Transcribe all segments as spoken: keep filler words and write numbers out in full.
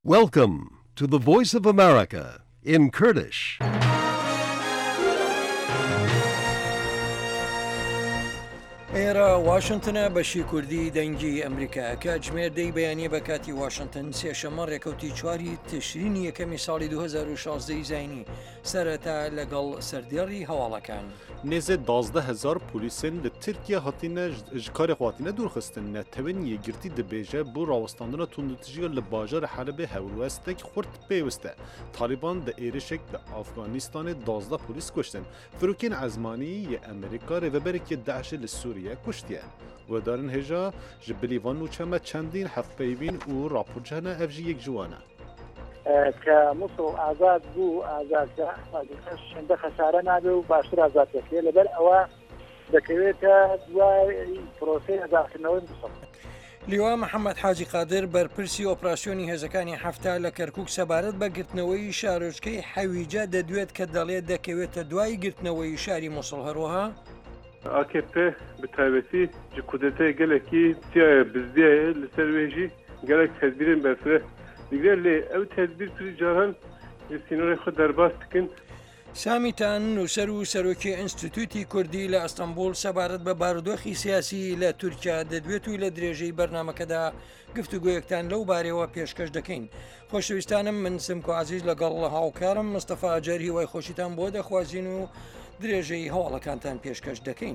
Welcome to the Voice of America in Kurdish. ئێرە واشنگتنە بەشی کوردی دەنگی ئەمریکا کە جمێردەی بەیانیە بە کاتی واشنگتن سێشەمە ڕێکەوتی چواری تشرینی یەکەمی ساڵی دو هەزار و شازدە زاینی سەرەتا لەگەڵ سەردێڕی هەواڵەکان. نێزێ دازدە هزار پۆلیسên li Tirkiye hatîne ji karê xwe hatîne dûrxistin. Netewên yêgirtî dibêje bû rawestandina tundutijiya li bajarê Helebê hewlwestek xurt pêwist e. Taliban di êrişek li Afganistanê dazda polîs kuştin. Firokên Ezmanî yê Amerîka rêveberekî Daişê li Sûriye kuştiye. Wedarên hêja ji bilîvan û çeme çendîn hevpeyvîn û raporci hene ev jî yek ji wan e. کە مووسڵ ئازاد بوو ئازادکە شەندە خەسارە نابێ و باشتر ئازاد دەکرێت لەبەر ئەوە دەکەوێتە دوای پرۆسەی ئازادکردنەوەی مووسڵ. لیوا محەممەد حاجی قادر بەرپرسی ئۆپراسیۆنی هێزەکانی هەفتە لە کەرکووک سەبارەت بە گرتنەوەی شارۆچکەی حەویجە دەدوێت کە دەڵێت دەکەوێتە دوای گرتنەوەی شاری مووسڵ هەروەها A K P bi taybetî ji kudretê gelekî tiyaya bizdiyayê li ser wê jî gelek tedbîrên berfireh digre lê ew tedbîr pirî caran ji sînorê xwe derbas dikin. سامیتان نووسەر و سەرۆکی ئینستیتوتی کوردی لە ئەستەمبول سەبارەت بە بارودۆخی سیاسی لە تورکیا دەدوێت و لە درێژەی بەرنامەکەدا گفتوگویەکتان لەو بارەوە پێشکەش دەکەین. خۆشەویستانم من سمکۆ عزیز لەگەڵ لە هاوکارم مستەفا ئاجەر هیوای خۆشیتان بۆ دەخوازیین و درێژەی هەواڵەکانتان پێشکەش دەکەین.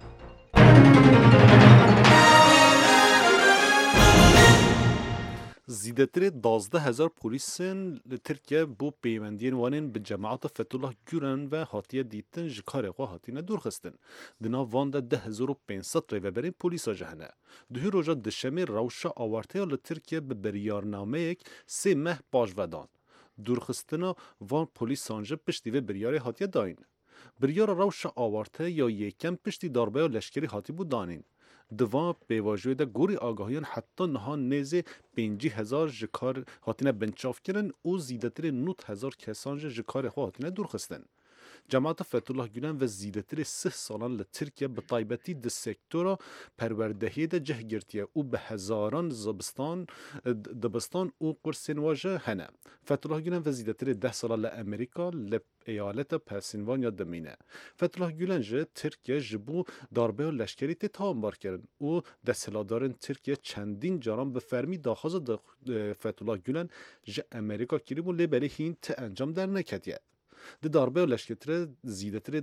Zîdetirê dazde hezar polîsên li Tirkiye bû peywendiyên wanên bi cemaeta Fethullah Gülen ve hatiye dîtin ji karê xwe hatîne dûrxistin. Di nav van de deh hezar û pênc sed rêveberên polîsa ji hene. Duhî roja dişemê rewşa awarteya li Tirkiye bi biryarnameyek sê meh baş vedan. Dûrxistina van polîsan ji piştî vê biryarê hatiye dayîn. Biryara rewşa awarte ya yêkem piştî darbeya leşkerî hatîbû danîn. Divan pêvajoyê de gorî agahiyan heta niha nêzê pêncî hezar ji kar hatine binçavkirin û zîdetirê nût hezar kesan ji ji karê xwe hatine dûrxistin. Cemaeta Fethullah Gülen ve zîdetirê sih salan li Tirkiye bi taybetî di sektora perwerdehiyê de cih girtiye û bi hezaran zabistan dibistan û kursên wa ji hene. Fethullah Gülen ve zîdetirê deh sala li Amerîka li eyaleta Pensilvanya dimîne. Fethullah Gülen ji Tirkiye ji bo darbeya leşkerî tê tawanbar kirin û desthilatdarên Tirkiye çendîn caran bi fermî daxwaza Fethullah Gülen ji Amerîka kirîbû lê belê hîn ti encam derneketiye. Di darbeya leşketirê zîdetirê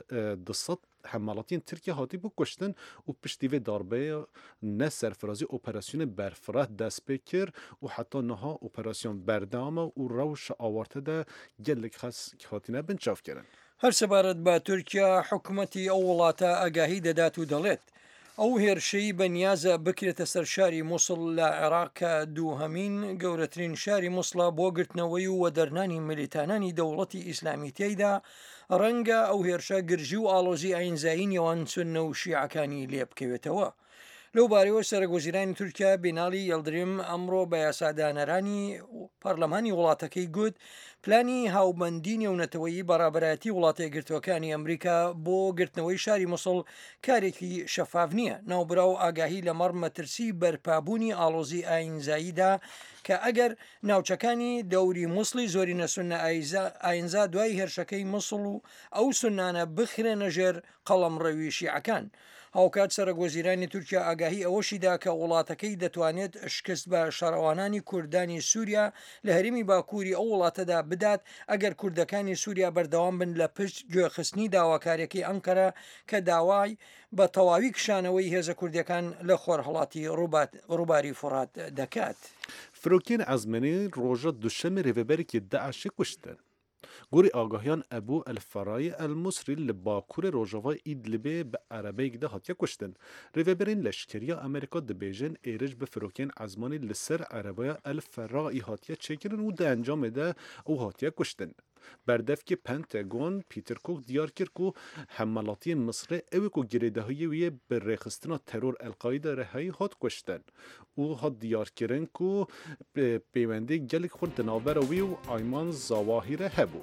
di sed hemalatiyên Tirkiye hatîbû kuştin û piştî vê darbeya ne serfirazî operasyonê berfireh dest pê kir û heta niha operasyon berdewama û rewşa awarte de gelek xes hatîne binçav kirin. هەر سەبارەت بە تورکیا حکوومەتی ئەو وڵاتە ئاگاهی دەدات و دەڵێت ئەو هێرشەی بەنیازە بکرێتە سەر شاری مووسڵ لە عێراقکە دووهەمین گەورەترین شاری مووسڵە بۆ گرتنەوەی و وەدەرنانی ملیتانانی دەوڵەتی ئیسلامی تێیدا ڕەنگە ئەو هێرشە گرژی و ئاڵۆزی ئاینزایی نێوان سوننە و شیعەکانی لێ بکەوێتەوە. لەو بارەوە سەرۆکوەزیرانی تورکیا بیناڵی یەلدریم ئەمڕۆ بە یاسادانەرانی پەرلەمانی وڵاتەکەی گوت پلانی هاوبەندی نێونەتەوەیی بەڕابەرایەتی وڵاتە یەکگرتووەکانی ئەمریکا بۆ گرتنەوەی شاری مووسڵ کارێکی شەفاف نییە. ناوبراو ئاگاهی لەمەڕ مەترسی بەرپابوونی ئاڵۆزی ئاینزاییدا کە ئەگەر ناوچەکانی دەوری مووسڵی زۆرینە سوننە ئاینزا دوای هێرشەکەی مووسڵ و ئەو سونانە بخرێنە ژێر قەڵەمڕەوی شیعەکان. هاوکات سەرۆکوەزیرانی تورکیا ئاگاهی ئەوەشیدا کە وڵاتەکەی دەتوانێت شکست بە شەڕەوانانی کوردانی سووریا لە هەرێمی باکووری ئەو وڵاتەدا بدات ئەگەر کوردەکانی سووریا بەردەوام بن لە پشت گوێخستنی داواکاریەکەی ئەنقەرە کە داوای بە تەواوی کشانەوەی هێزە کوردەکان لە خۆرهەڵاتی ڕووباری فورات دەکات. Firokên Ezmenî roja duşemê rêveberekî Daişê kuştin. Gorî agahiyan Ebu el-Ferayê el-Musrî li Bakurê Rojava Îdlibê bi erebeyek de hatiye kuştin. Rêveberên leşkeriya Amerîka dibêjin êrij bi firokên Ezmanî li ser erebaya el-Ferayê hatiye çêkirin û di encamê de ew hatiye kuştin. Berdevkê Pentagon Peter Cook diyar kir ku hemelatiyên Misrê ew ku girêdahiyê wî bi rêxistina teror El-Qaîda rehayî hat kuştin û hat diyarkirin ku peywendê gelek xwe di navbera wî û Ayman Zawahî re hebû.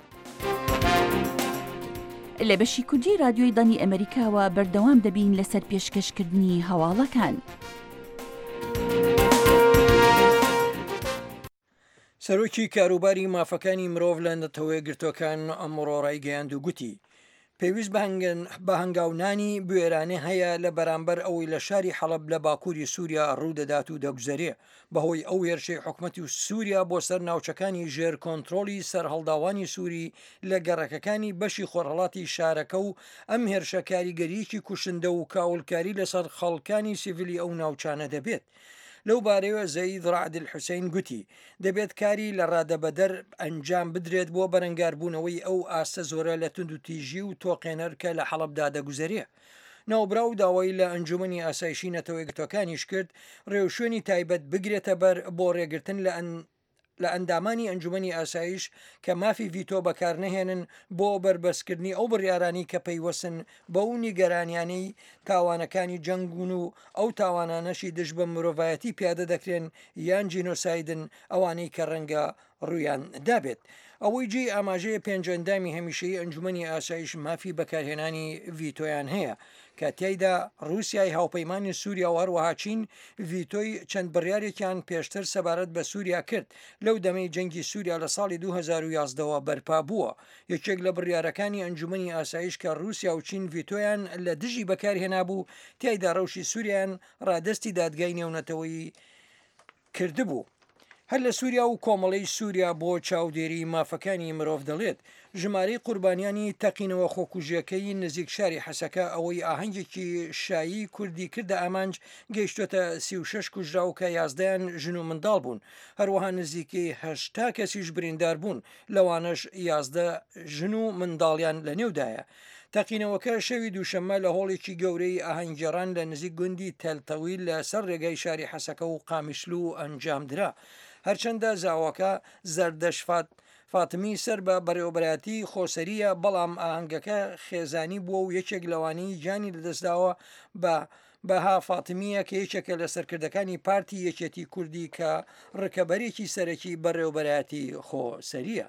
لە بەشی کوردی رادیۆی دانی ئەمریکاوە بەردەوام دەبین لەسەر پێشکەشکردنی هەواڵەکان. سەرۆکی کاروباری مافەکانی مرۆڤ لە نەتەوەی گرتوەکان ئەمڕۆ ڕایگەیاند و گوتی پێویست بە هەنگاونانی بوێرانە هەیە لە بەرامبەر ئەوەی لە شاری حەڵەب لە باکووری سووریا ڕوودەدات و دەگوزارێ بەهۆی ئەو هێرشەی حکومەتی و سووریا بۆ سەر ناوچەکانی ژێر کۆنتترۆلی سەرهەڵداوانی سووری لە گەڕەکەکانی بەشی خۆرهڵاتی شارەکە و ئەم هێرشە کاریگەریەکی کوشندە و کاولکاری لەسەر خەڵکانی سیڤیلی ئەو ناوچانە دەبێت. لەو بارەوە زەید ڕعد الحوسین گوتی دەبێت کاری لە ڕادەبەدەر ئەنجام بدرێت بۆ بەرەنگاربوونەوەی ئەو ئاستە زۆرە لە تند و تیژی و تۆقێنەر کە لە حەڵەبدا دەگوزارێ. ناوبرا و داوای لە ئەنجومەنی ئاسایشی نەتەوەی گرتوەکانیش کرد ڕێوشێنی تایبەت بگرێتە بەر بۆ ڕێگرتن لە ئەن لە ئەندامانی ئەنجومەنی ئاسایش کە مافی ڤیتۆ بەکار نەهێنن بۆ بربەسکردنی ئەو بڕیارانی کە پەیوەسن بە و نیگەرانیانەی تاوانەکانی جەنگون و ئەو تاوانانەشی دژ بە مرۆڤایەتی پیادە دەکرێن یان جینۆسایدن ئەوانەی کە ڕەنگە ڕویان دابێت. ئەوەی جێی ئاماژەیە پێنجەندامی هەمیشەی ئەنجومەنی ئاسایش مافی بەکارهێنانی ڤیتۆیان هەیە کە تیایدا رووسیای هاوپەیمانی سووریا و هەروەها چین ڤیتۆی چەند بڕیارێکیان پێشتر سەبارەت بە سووریا کرد لەو دەمەی جەنگی سووریا لە ساڵی دوو هەزار و یازدەوە بەرپا بووە. یەکێک لە بڕیارەکانی ئەنجومەنی ئاسایش کە رووسیا و چین ڤیتۆیان لە دژی بەکارهێنا بوو تیایدا ڕەوشی سووریان ڕادستی دادگای نێونەتەوەی کردبوو. هەر لە سووریا و کۆمەڵی سووریا بۆ چاودێری مافەکانی مرۆڤ دەڵێت ژمارەی قوربانیانی تەقینەوە خۆکوژیەکەی نزیک شاری حەسەکە ئەوەی ئاهەنگێکی شایی کوردی کردە ئامانج گەیشتۆتە سی و شەش کوژرا و کە یازدەیان ژن و منداڵ بوون هەروەها نزیکەی هەشتا کەسیش بریندار بوون لەوانەش یازدە ژن و منداڵیان لە نێودایە. تەقینەوەکە شەوی دووشەممە لە هۆڵێکی گەورەی ئاهەنگێڕان لە نزیک گوندی تەلتەویل لە سەر ڕێگای شاری حەسەکە و قامیشلو ئەنجامدرا. هەرچەندە زاوەکە زەردەشفات فاتمی سەر بە بەڕێوەبەتی خۆسەریە بەڵام ئاهەنگەکە خێزانی بووە و یەکێک لەوانەی جانی لەدەستداوە بە بەها فاتمیە کە یەکێکە لە سەرکردەکانی پارتی یەکێتی کوردی کە ڕکەبەرێکی سەرەکی بەڕێوەبەتی خۆسەریە.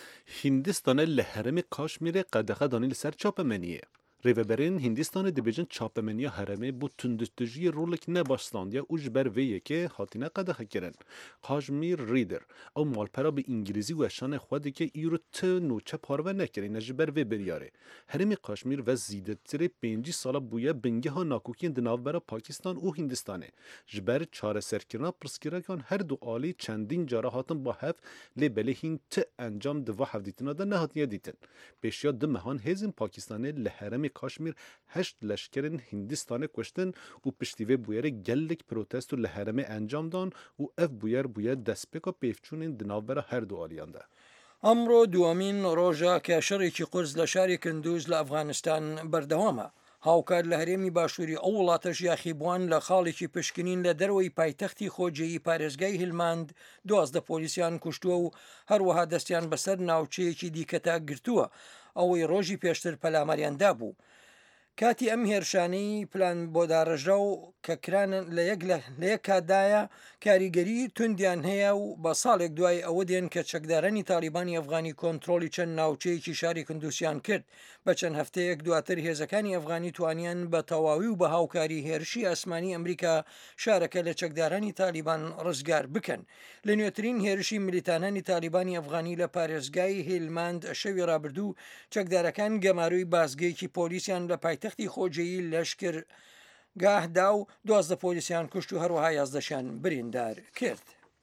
هندستانە لە هەرمی کاشمیرێ قەدەغەدانی لەسەر چاپەمەنیە. ریوبرین هندستان دبیجن چاپمنیا هرمه بو تندستجی رولک نباشلاندیا و جبر ویه که هاتینه قدخ کرن. کاشمیر ریدر او مالپرا به انگلیزی و اشان خواده که ایرو ت نوچه پارو نکرین جبر وی بریاره. هرمی کاشمیر و زیده تره پنجی ساله بویه بنگه ها ناکوکین دناو برا پاکستان و هندستانه. جبر چاره سرکرنا پرسکرکان هر دو آلی چندین جاره هاتن با هف لی بله هین ت انجام دوا هفدیتنا ده نهاتنیا دیتن. پیشیا دمهان هزین پاکستانه لهرمی کاشمیر هشت لشکرین هندستان کشتن و پشتیوه بویر گلک پروتست و لهرمه انجام دان و اف بویر بویر دسپیکا پیفچونین دناوبر هر دو آلیانده. ئەمڕۆ دووەمین ڕۆژە کە شەڕێکی قورس لە شاری کندوز لە ئەفغانستان بەردەوامە. هاوکات لە هەرێمی باشووری ئەو وڵاتەش یاخیبووان لە خاڵێکی پشکنین لە دەروەی پایتەختی خۆجێیی پارێزگای هیلماند دوازدە پۆلیسیان کوشتووە و هەروەها دەستیان بەسەر ناوچەیەکی دیکەتا گرتووە ئەوەی ڕۆژی پێشتر پەلامەریاندا بوو. کاتی ئەم هێرشانەی پلان بۆ داڕژرا و کەکرانن لە یەک لە یەک کاتدایە کاریگەری توندیان هەیە و بە ساڵێک دوای ئەوە دێن کە چەکدارانی تالیبانی ئەفغانی کۆنتترۆلی چەند ناوچەیەکی شاری کندوسیان کرد. بە چەند هەفتەیەک دواتر هێزەکانی ئەفغانی توانیان بە تەواوی و بە هاوکاری هێرشی ئاسمانی ئەمریکا شارەکە لە چەکدارانی تالیبان ڕزگار بکەن. لە نوێترین هێرشی ملیتانانی تالیبانی ئەفغانی لە پارێزگای هیلماند شەوی ڕابردوو چەکدارەکان گەماروی بازگەیەکی پۆلیسیان لە پایتەختی خۆجێیی لەشکر گاهدا و دوازدە پۆلیسیان کوشت و هەروەها یازدەشیان بریندار کرد.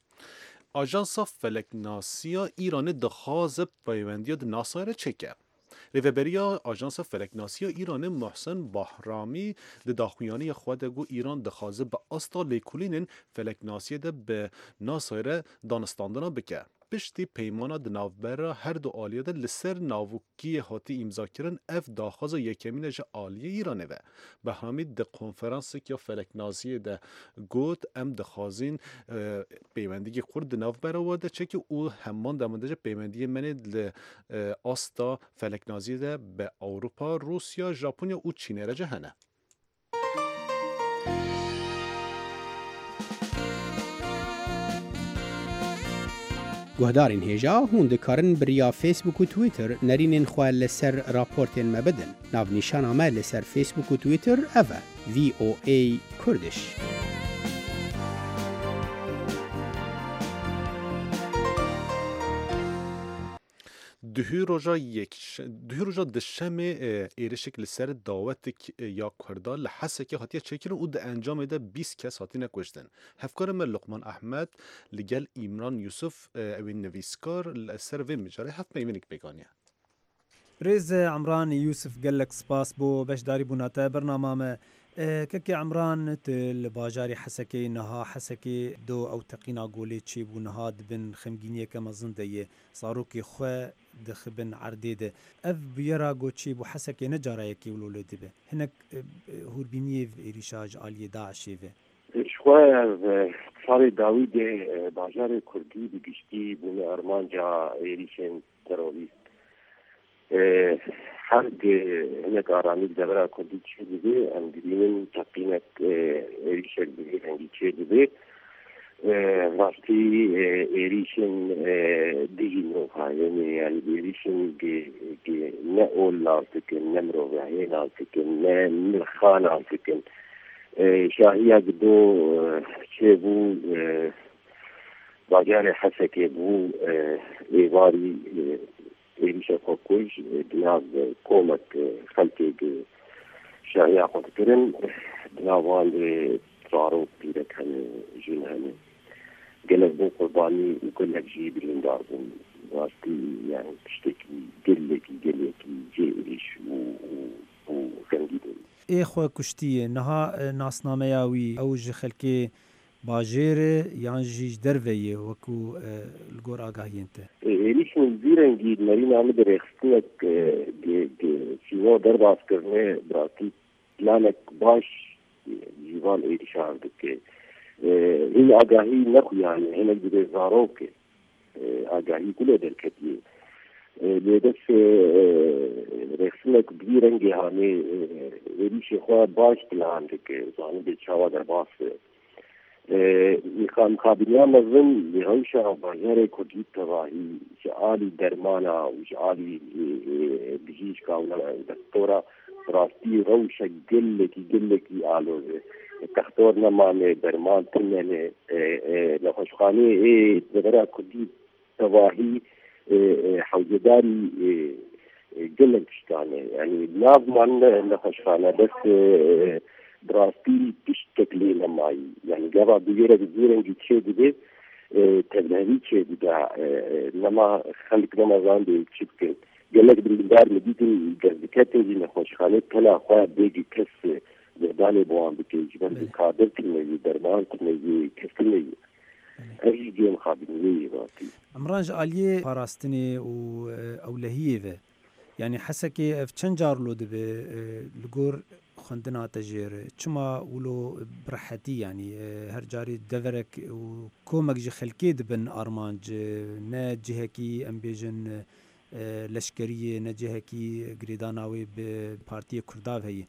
آژانسا فلکناسیا ایران دخوازه پەیوەندیە د ناسایرە چێکە. ریوبریا آژانسا فلکناسیا ایران محسن بهرامی د داخویانی خود گو ایران دخوازه به ئاستا لیکولینن فلکناسیە ده به ناسایرە دانستاندنا بکە. پشتی پیمانا دناوبرا هر دو آلیه ده لسر ناوکی هاتی امضا کرن اف داخواز یکمین جه آلیه ایرانه و بهرامی ده کنفرانس که فلکنازی ده گوت ام دخوازین پیوندگی خورد دناوبرا واده چه که او همان دمانده جه پیوندگی منه آستا فلکنازی ده به اروپا، روسیا، ژاپنیا و چینه را جهنه. گهدارین هێژا هون دikarin biriya Facebook و Twitter nerînên xwe li ser raportên me bidin. Navnîşana me li ser Facebook û Twitter ev e V O A Kurdish. دهی روژا یک دهی روژا دشم ایرشک لسر دعوتک یا کردا لحسه که هاتیه چکرن او ده انجام ده بیست کس هاتی نکشتن هفکار من لقمان احمد لگل ایمران یوسف اوین نویسکار لسر وی مجاره هفت میمینک بگانیه بريز عمران يوسف قال لك سباس بو باش داري بوناتا برنامج ككي عمران تل باجاري حسكي نها حسكي دو او تقينا قولي تشي بو نهاد بن خمجينيه كما زنديه صاروكي خو دخبن عرديده اف بيرا قوتشي بو حسكي نجارايكي ولولد به هناك هوربينيه ريشاج علي داعشي به شويه صار داوود باجاري كردي بيشتي بو ارمانجا ريشن تروریست هر هناك آرامی دبرا کردی چه دیده اندیدین تقینک ایریشن دیگه هنگی چه دیده وقتی ایریشن دیگی نوها یعنی ایریشن که نه اول لازکن نه مروحی لازکن نه ملخان لازکن شاهی دو چه بو باجار حسکه بو ایواری ایریشه خوکوش دناز کومک خلطه شاهیا خود کرن دناوان ترارو پیرک هنه جن هنه گلک بو قربانی گلک جی بلندار بون واسطی یعنی پشتکی گلکی گلکی جی ایریش و خنگی بون ای خو کشتیه نها ناسنامه یاوی او جی خلکی باجير يعني جيج درفيه وكو الجور آگاهينته. إيش من زيرن جيد مرينا عم درختنك في هو درب عسكرنا براتي لانك باش جيبان إيش عندك هي آگاهي نخو يعني هنا بدي زاروك آگاهي كله دركتيه لذلك رختنك بزيرن جهاني إيش خوا باش تلاندك زاني بتشاوا درباس میخوام خابریا مزن لهوشا باجر کردی تواهی جعالی درمانا و جعالی بهیج کاونا دکتورا راستی روشا گلکی گلکی آلوزه تختور نمانه درمان تننه لخوشخانه ای دغرا کردی تواهی حوزداری گلک شتانه یعنی ناف من لخوشخانه بس براستی تشتكلي لماي يعني قبل بيجرا بيجرا جيتشي دي تبلهي تشي دي لما خليك رمضان دي تشبك قال لك بالدار مديتي قزكاتي دي نخوش خالد كلا اخويا بيجي كس برداني بوان بكي جبال بكادر كنجي درمان كنجي كسكنجي اي جيم خابني راسي عمران جاليه باراستني و اولهيه يعني حسكي في چند جار لو دبه لغور خندنا تجير چما ولو برحتي يعني هر جاري دورك وكومك جي خلكي دبن ارمانج نا جهكي ام بيجن لشكريه نا جهكي غريداناوي ببارتي كرداف هي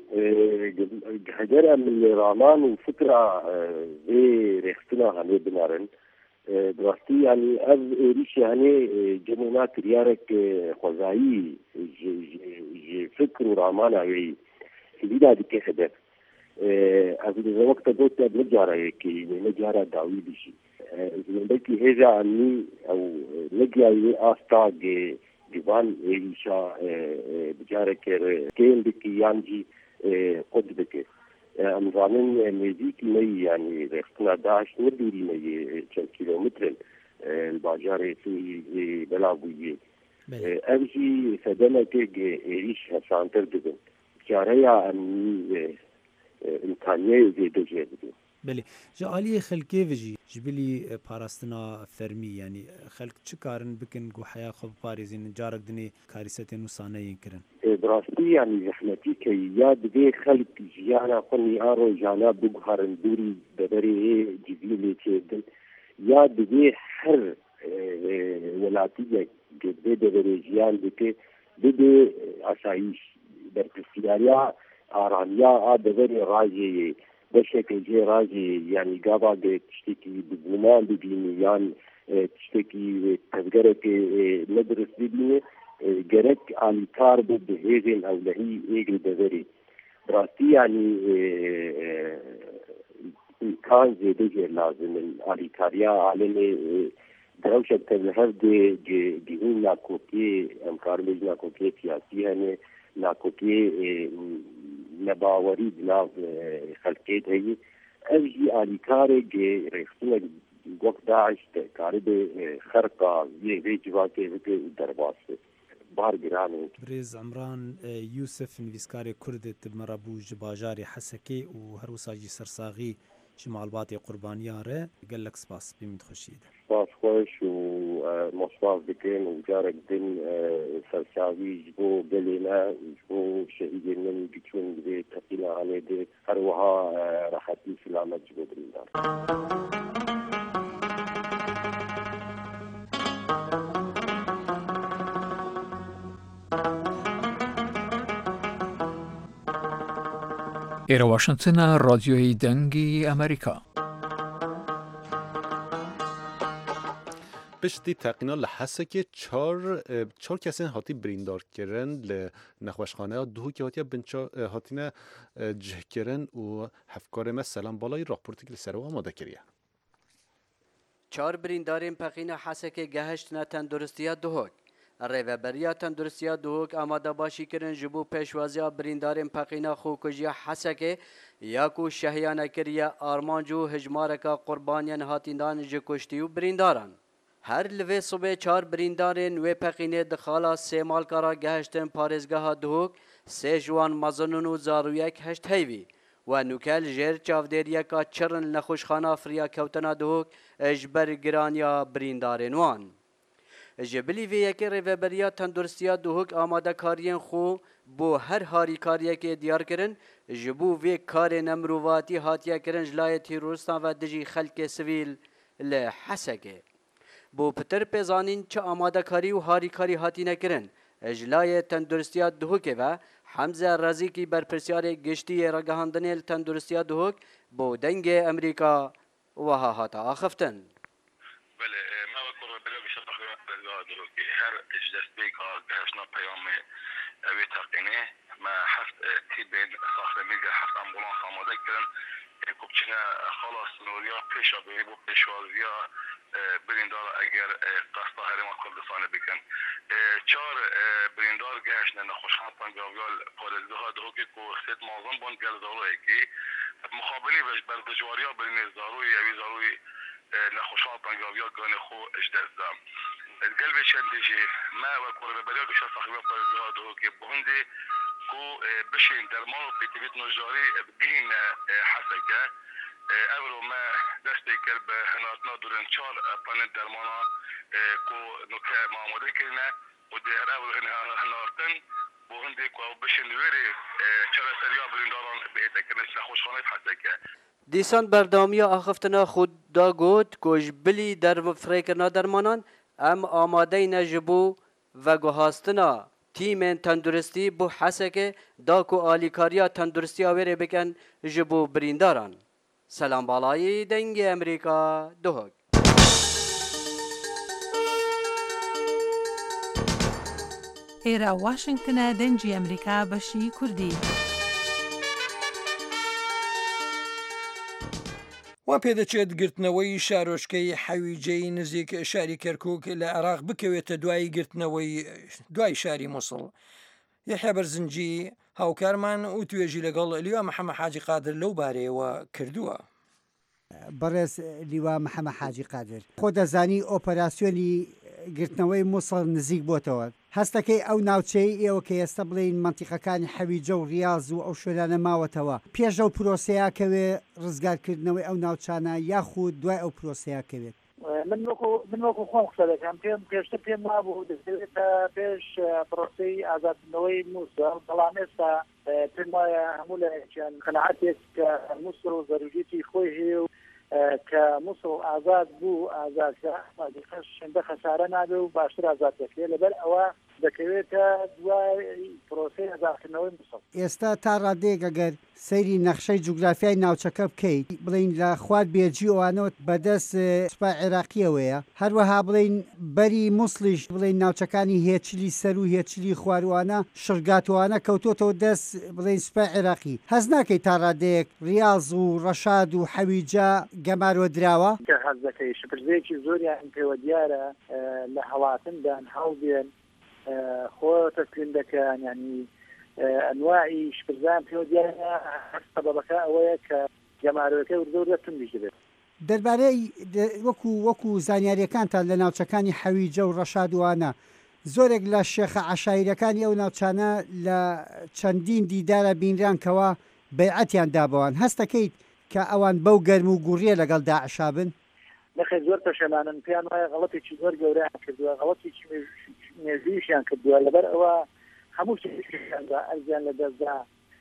حجرة من رامان وفكرة زي ريختنا هني بنارن دراستي يعني از ريش يعني جنونات ريارك خوزاي فكر رامان عوي سيدا دي هدف از وقت دوت نجارة كي نجارة داوي بشي بلكي هذا عني او نجارة آستا ديوان ايشا بجارك كين بكي يانجي قد بكي امزانن ميزيك مي يعني رختنا داعش ندوري مي كم كيلومتر الباجار في بلاغوية امشي سدمك ايش هسانتر دبن جاريا امني امكانيه زيادة جيدة بله جعالي خلقي وجي جبلي باراستنا فرمي يعني خلق چكارن بكن جو حياة خب باريزين جارك دني كارثتين وصانه ينكرن براستي يعني زحمتي كي ياد بي خلق جيانا قني آرو جانا ببهارن دوري ببري جبيلي تيدن ياد بي حر ولاتية جبه ببري جيان بكي ببي عسايش بركسياريا آراميا ببري راجي بشكل جي راجي يعني قابا تشتكي ببنان ببيني يعني تشتكي تذكرك ندرس ببيني جرك على كارب بهذين أو لهي إيجل بذري براسي يعني كان زيادة لازم الأريكاريا على دروشة تبهر دي جهون ناكوكي امكار مج ناكوكي سياسي هنه ناكوكي نباوري بناف خلقيت هي اوجي آليكاري جي ريخصنا وقت داعش كارب خرقة في جواكي في درباسه بار گرانه. بريز عمران يوسف نویسکاری کرد مربوج باجاری حسکی و هر وساجی سرساغی شمال باطي قربانياره قال لك سباس بمد خشيده سباس خوش و مصواف بكين وجارك دين سرساوي جبو قلنا جبو شهيدين من بيتون بي تقينا عليه دي هروها راحتي سلامة جبو بريدار. ئێرە واشنگتنە ڕادیۆی دەنگی ئەمریکا. پشتی تقینا لحسکه چهار چهار کسی هاتی بریندار کردن ل نخوشخانه دو که هاتی بنچا هاتینه جه کردن و هفکار مثلا بالای راپورتی که سر و آماده کریه. چهار بریندارین پقینا حسکه گهشتنه تندرستیه دهوک. ریوبریا تندرستیا دوک آماده باشی کردن جبو پیشوازی بریندارین پقینا خوکجی حسکه یاکو شهیانه کریه آرمانجو هجمارکا قربانیان هاتیندان جکشتی و برینداران. هر لوی صبح چهار بریندارین و پقینه دخالا سه مالکارا گهشتن پارزگاه دوک سه جوان مزنون و زارویک هشت هیوی و نوکل جر چاودریا کا چرن لخوشخانه فریا کوتنا دوک اجبر گرانیا بریندارین وان. جبلی وی که ریوبریا تندرستیا دوک آماده کارین خو بو هر هاری کاریه که دیار کرن جبو وی کار نمرواتی هاتیه کرن جلای تیروریستان و دجی خلق سویل لحسکه. بو پتر پیزانین چه آماده کاری و هاری کاری هاتی نکرن جلای تندرستیا دوک و حمزه رازی کی برپرسیار گشتی رگهاندن تندرستیا دوک بو دنگ امریکا وها هاتا آخفتن. هر اجلس بيكا جهشنا بيوم اوي تقينه ما حفت تيبين صاحب ميجا حفت امبولانس آماده كرن كوبچنا خلاص نوريا پیشا بيبو پیشوازيا بریندار اگر قصد هرما کردستان بکن چهار بریندار گهشنا نخوشخان پنجاویال پارزده ها دهوکی کو ست مازن بان گل زاروی کی مخابلی بش بردجواریا برین زاروی اوی زاروی نخوشخان پنجاویال گان خو اجدزدم القلب شندجي ما وكور ببلغ شخص صاحب فرزها ده كي بوندي كو بشين درمان بيتبيت نجاري بين حسكه اولو ما دستي كرب هناتنا دورن چار پان درمانا كو نوكا معامده كرنا ودي هر اولو هنارتن بوندي كو بشين ويري چار سريا برنداران بيتكرن خوشخانه حسكه دیسان بردامی آخفتنا خود دا گوت کوش بلی در فریکرنا درمانان ام آماده نجبو و گوهاستنا تیم تندرستی بو حسکه داکو آلیکاریا تندرستی آوره بکن جبو برینداران. سلام بالای دنگ امریکا دوهگ. ایرا واشنگتن دنجی امریکا بشی کردی. وا پێدەچێت گرتنەوەی شارۆچکەی حەویجەی نزیک شاری کەرکووک لە عێراق بکەوێتە دوای گرتنەوەی دوای شاری مووسڵ. یحیە بەرزنجی هاوکارمان و توێژی لەگەڵ لیوا محەممەد حاجی قادر لەو بارەیەوە کردووە. بەڕێز لیوا محەممەد حاجی قادر خۆ دەزانی ئۆپەراسیۆنی گرتنەوەی مووسڵ نزیک بۆتەوە. هەستەکەی ئەو ناوچەی ئێوە کە ئێستا بڵین منتیقەکانی حەویجە و ریاض و ئەو شوێنانە ماوەتەوە پێش ئەو پرۆسەیە کەوێ ڕزگارکردنەوەی ئەو ناوچانە یاخود دوای ئەو پرۆسەیە کەوێت. من من وەکو خۆم قسە دەکەم پێم پێشتر پێم وابوو دەبێتە پێش پرۆسەی ئازادکردنەوەی مووسڵ بەڵام ئێستا پێم وایە هەموو لایەکیان قەناعەتێک کە مووسڵ و ضرورەتی خۆی هەیە و کە مووسڵ ئازاد بوو ئازادکە شەندە خەسارە نابێ و باشتر ئازاد دەکرێت لەبەر ئەوە دەکەوێتە دوای پرۆسەی ئازادکردنەوەی مووسڵ. ئێستا تا ڕادێک ئەگەر سەیری نەخشەی جوگرافیای ناوچەکە بکەیت بڵین لە خوارد بێجی ئەوانەوە بەدەست سوپای عێراقیەوەیە هەروەها بڵین بەری مووسڵیش بڵین ناوچەکانی هێچلی سەر و هێچلی خواروانە شرگاتوانە کەوتۆتەوە دەست بڵین سوپای عێراقی هەز ناکەیت تا ڕادەیەک ریاض و ڕەشاد و حەویجە گەمارۆ دراوە کە حەز دەکەی شپرزەیەکی زۆریان پێوە دیارە لە هەڵاتندان هەڵدێن خۆ تەسلیم دەکەن ینی ئەنواعی شپرزان پێوە دیارە سەبەبەکە ئەوەیە کە گەمارۆەکەی وردە توندیش دەبێت. دەربارەی وەکو وەکو زانیاریەکانتان لە ناوچەکانی حەویجە و ڕەشادوانە زۆرێک لە شێخە عەشایرەکانی ئەو ناوچانە لە چەندین دیدارە بینرانکەوە بەیعەتیان دابەوان هەستەکەیت کە ئەوان بەو گەرم و گوڕیە لەگەڵ داعشا بن نەخێ زۆر پەشەمانن پێیان وایە غەڵەتێکی زۆر گەورەیان کردووە غەڵەتێکی مێژوویشیان کردووە لەبەر ئەوە هەموو شتێکیاندا ئەرزیان لەدەستدا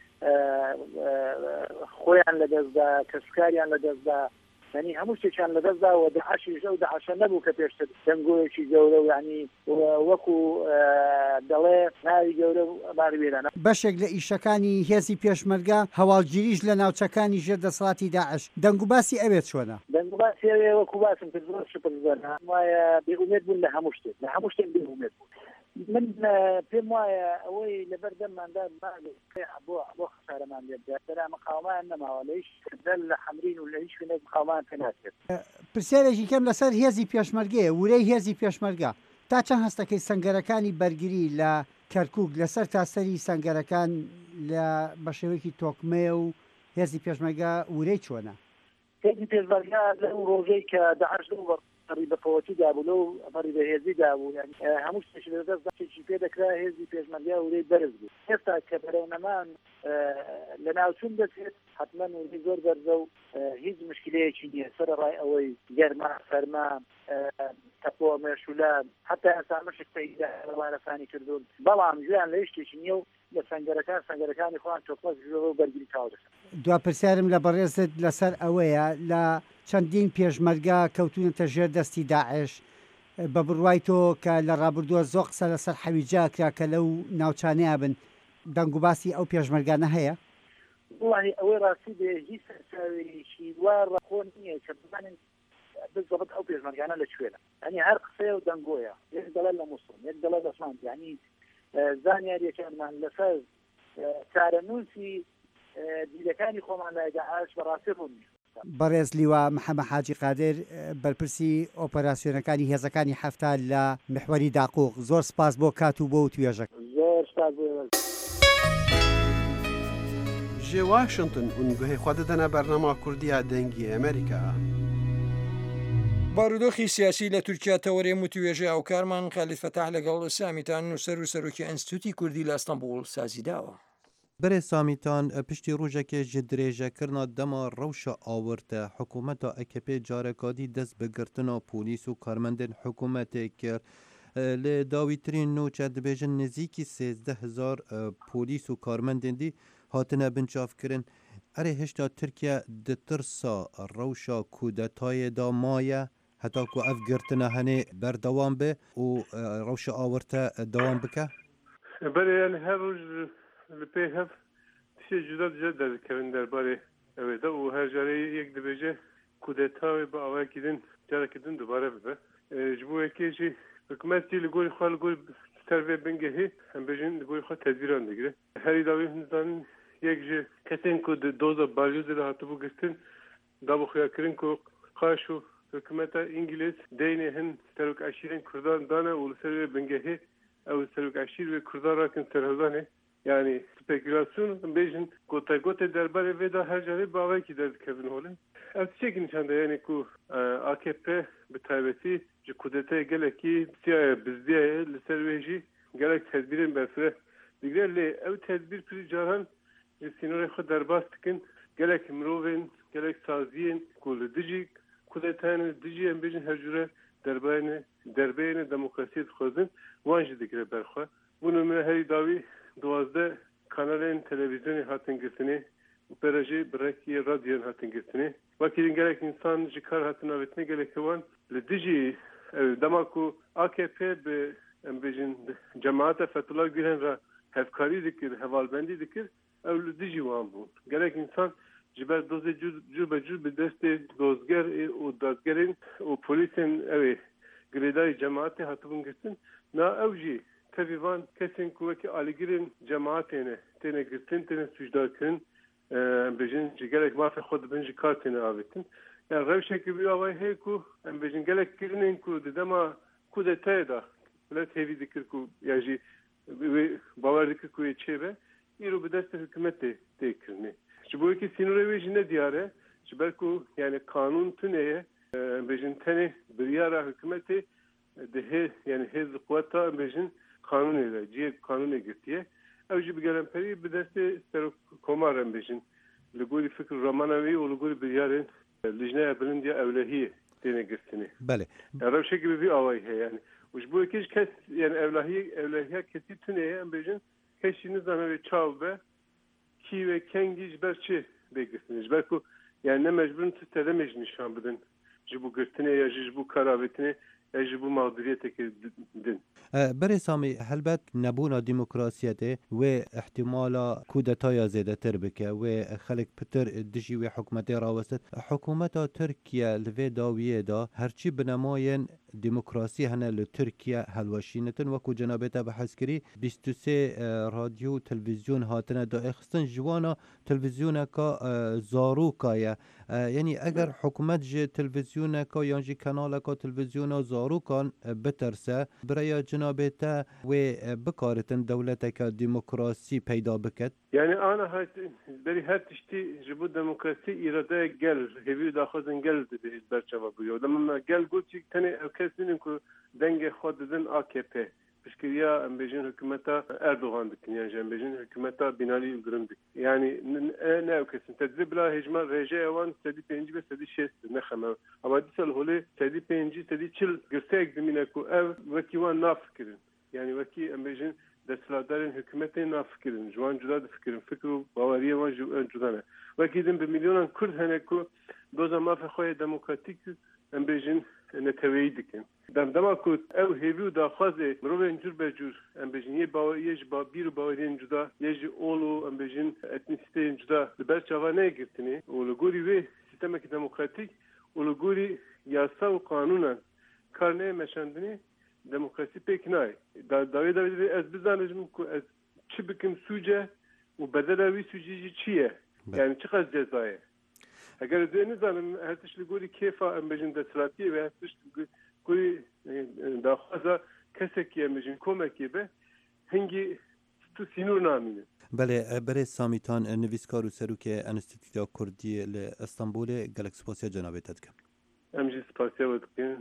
خۆیان لەدەستدا کەسکاریان لەدەستدا ینی هەموو شتێکیان لەدەستداوە داعشیش ئەو داعشە نەبوو کە پێشتر دەنگۆیەکی گەورە و ینی وەکو دەڵێ ناوی گەورە باروێرانە بەشێک لە ئیشەکانی هێزی پێشمەرگە هەواڵگیریش لە ناوچەکانی ژێردەسەڵاتی داعش دەنگوباسی ئەوێت چۆنە دەنگوباسی ئەوێ وەکو باسم کرد زۆر شپرزانە وایە بێئومێد بوون لە هەموو شتێک لە هەموو شتێک بێئومێد بوون من پێم وایە ئەوەی لەبەر دەمماندا بۆ بۆ خسارەمان لێبدا بەرا مقاومان نەماوە لە هیچ لە حەمرین و لە هیچ شوێنێک مقاومان پێ ناچێت پرسیارێکی کەم لەسەر هێزی پێشمەرگەیە ورەی هێزی پێشمەرگە تا چەند هەستەکەی سەنگەرەکانی بەرگری لە کەرکووک لەسەر تاسەری سەنگەرەکان لە بە شێوەیەکی تۆکمەیە و هێزی پێشمەرگە ورەی چۆنە هێزی پێشمەرگە لەو ڕۆژەی کە داعش بەڕی بەفەوەتی دابوو لەو بەڕی بەهێزی دابوو ینی هەموو شتێکی لەدەست دەچێکی پێ دەکرا هێزی پێشمەرگە ورەی بەرز بوو ئێستا کە بەرەونەمان لە ناوچوون دەچێت حتما ورەی زۆر بەرزە و هیچ مشکلەیەکی نییە سەرڕای ئەوەی گەرما فەرما تەپۆ مێشولان حتا ئەسامەشک پەیداوانەسانی کردوون بەڵام گویان لە شتێکی نییە و لە سەنگەرەکان سەنگەرەکانی خۆیان تۆپەت و بەرگری تاو دەکەن دوا پرسیارم لە بەڕێزت لەسەر ئەوەیە لە چەندین پێشمەرگە کەوتونەتە ژێر دەستی داعش بە بڕوای تۆ کە لە ڕابردووە زۆر قسە لەسەر حەویجە کرا کە لەو ناوچانەیە بن دەنگوباسی ئەو پێشمەرگانە هەیە وڵی ئەوەی ڕاستی بێ هیچ سەرچاوێکی وا ڕەخۆ نییە کە بزانین بالضبط ئەو پێشمەرگانە لەکوێنە ینی هەر قسەیە و دەنگۆیە یەک دەڵێت لە مووسڵ یەک دەڵێت لە فڵان ینی زانیاریەکانمان لەسەر چارەنووسی دیلەکانی خۆمان لای داعش بەڕاستی ڕوون نییە بەڕێز لیوا محەممەد حاجی قادر بەرپرسی ئۆپەراسیۆنەکانی هێزەکانی هەفتا لە محوەری داقوق زۆر سپاس بۆ کات و بۆ و توێژەک زۆر سپاس ji Washington û guhê xwe didine bernama Kurdiya dengî Amerîka. بارودۆخی سیاسی لە تورکیا تەوەرێ متوێژە ئەو کارمان خالیت فەتاح لەگەڵ سامیتان نووسەر و سەرۆکی ئەنستیتوتی کوردی لە ئەستەمبوڵ سازیداوە. برێ سامیتان پشتی ڕۆژێکێ ji dirêjekirina dema rewşa awirte hikûmeta A K P carekadî dest bi girtina polîs û karmendên hikûmetê kir. Lê dawîtirîn nûçe dibêjin nêzîkî sêzdeh hezar polîs û karmendên dî hatine binçavkirin. Erê hişta Tirkiye di tirsa rewşa kûdetayê da maye heta ku ev girtina henê berdewam be û rewşa awirte dewam bike? Berê yani her roj li pê hev tişê cuda cuda derdikevin derbarê ew de û her jarê yek dibêje kûdetayê bi awayekî din carekî din dubare bibe. Ji bo yekê jî hikûmetî li gorî xwe li gor ser vê bingehê em bêjin li gorî xwe tedbîran digire. Herî dawî hûn dizanin yek ji kesên ku di doza balyozê de hatibû girtin dabû xuyakirin ku xweş û hikûmeta İngiliz deynê hin serok eşîrên Kurdan dane û li ser vê bingehê ew serok eşîr vê Kurdan rakin serhevdanê yani spekülasyon bêjin gotê gotê derbarê vê de her jarê bi awayekî derdikevin holê. Ev tişekî nîşan da yani ku A K P bi taybetî ji kudeteyê gelekî siyaya bizdiyayê li ser wê jî gelek tedbîrên berfireh digre lê ew tedbîr pirî caran ji sînorê xwe derbas dikin gelek mirovên gelek saziyên ku li dijî kudeteyên dijî em bêjin her jûre derbayên derbeyên demokrasiyê dixwazin wan jî digire berxwe. Bû nimune herî dawî duwazdeh kanalên televizyonê hatin girtinê û pere jî birekî radyoyan hatin girtinê. Vakî gelek însan ji kar hatin avêtinê gelek wan li dijî dema ku A K P bi em bêjin cemaata Fethullah Gülen ra hevkarî dikir, hevalbendî dikir ew li dijî wan bûn. Gelek însan ji ber dozê cû be cû bi destê dozger û dadgerên û polîsên ew ê girêdayî cemaatê hatibûn girtin. Na ew jî tevî van kesên ku wekî alîgirên cemaatê ne têne girtin têne sûcdarkirin em bêjin ji gelek mafê xwe dibin ji kar têne avêtin. ڕەوشێکی بیاوای هەیە و ئەم بێژن گەلێککردن و دەما کودەتایدا وڵات هێوی دکرد و یاژی باوەڕ دکرد و چێبە ئیرۆ بەدەستە حکومەتێ تێکردنێ ji bo yekî sînorê wê jî nediyare ji ber ku yani kanûn tuneye bêjin tenê biryara hikûmetê di hê yani hêz quweta bêjin kanûnê de ciyê kanûnê girtiye ew jî bi gelemperî bi destê serokkomar em bêjin li gorî fikr romana wî û li gorî biryarên lijneya bilindiya ewlehiyê têne girtinê Belê rewşekî bi vî awayî heye yani û ji bo yekî ji kes yani ewlehiyê ewlehiya kesî tuneye em bêjin keşî nizane wê çav be ki ve kengi ji ber çi bêgirtinê ji ber ku yani ne mecburin tu telemej nîşan bidin ji bo girtinê ya ji bo karavetinê ya ji bo mağduriyetekê din berê Samî helbet nebûna dîmokrasiyetê wê ihtimala kûdetaya zêdetir bike wê xelek pitir dijî wê hikûmetê rawestit hikûmeta Tirkiye li vê dawiyê da herçî binemayên ديمقراسي هنا لتركيا هلوشينتن وكو جنابتا بحسكري بيست و سه راديو تلفزيون هاتنا دا اخستن جوانا تلفزيونا كا زاروكا يعني اگر حكومت جي تلفزيونا كا يعني جي كانالا كا تلفزيونا زاروكا بترسا بريا جنابتا و بكارتن دولتا كا ديمقراسي پیدا بكت يعني انا هات بري هات تشتي جبو ديمقراسي اراده گل هيوي داخزن گل دي برچوا بيو لما گل گوتي تني kesin ku denge xodidin A K P pişkiriya em bêjin hükümeta Erdoğan dikin yani em bêjin hükümeta Binali Yıldırım dik yani ne ew kesin tedbir bila hejma rêje ewan sedî pêncî ve sedî şêst nexeme ama dîsal holê sedî pêncî sedî çil girsek dimîne ku ev wekî wan nafikirin yani wekî em bêjin desthilatdarên hükümetê nafikirin ji wan cuda difikirin fikir û baweriya wan ji cuda ne wekî din bi milyonan Kurd hene ku doza mafê xwe yê demokratîk em bêjin neteweyî dikin demdema ku ew hêvî û daxwazê mirovên cur becûr em bêjin yê yê ji bîr û baweriyên cuda yê jî ol û em bêjin etnisiteyên cuda li ber çava negirtinê û li gorî wê sîstemekî demokratîk û li gorî yasa û qanûnan kar neyê meşandinê demokrasî pêk nayê dawê dawê ez bizanim ku ez çi bikim sûce û bedela wî sûcî jî çi ye yani çi qas ceza ye eger ez nizanim her tişt li gorî kêfa em bêjin desthilatiyê ve her tişt gorî daxwaza kesekî em bêjin komekê be hingî tu sînor namînin Belê berê Samîtan nivîskar û serokê Enstîtûya Kurdî li Istanbulê gelek spasiya cenabê te dikim em jî spasiya we dikin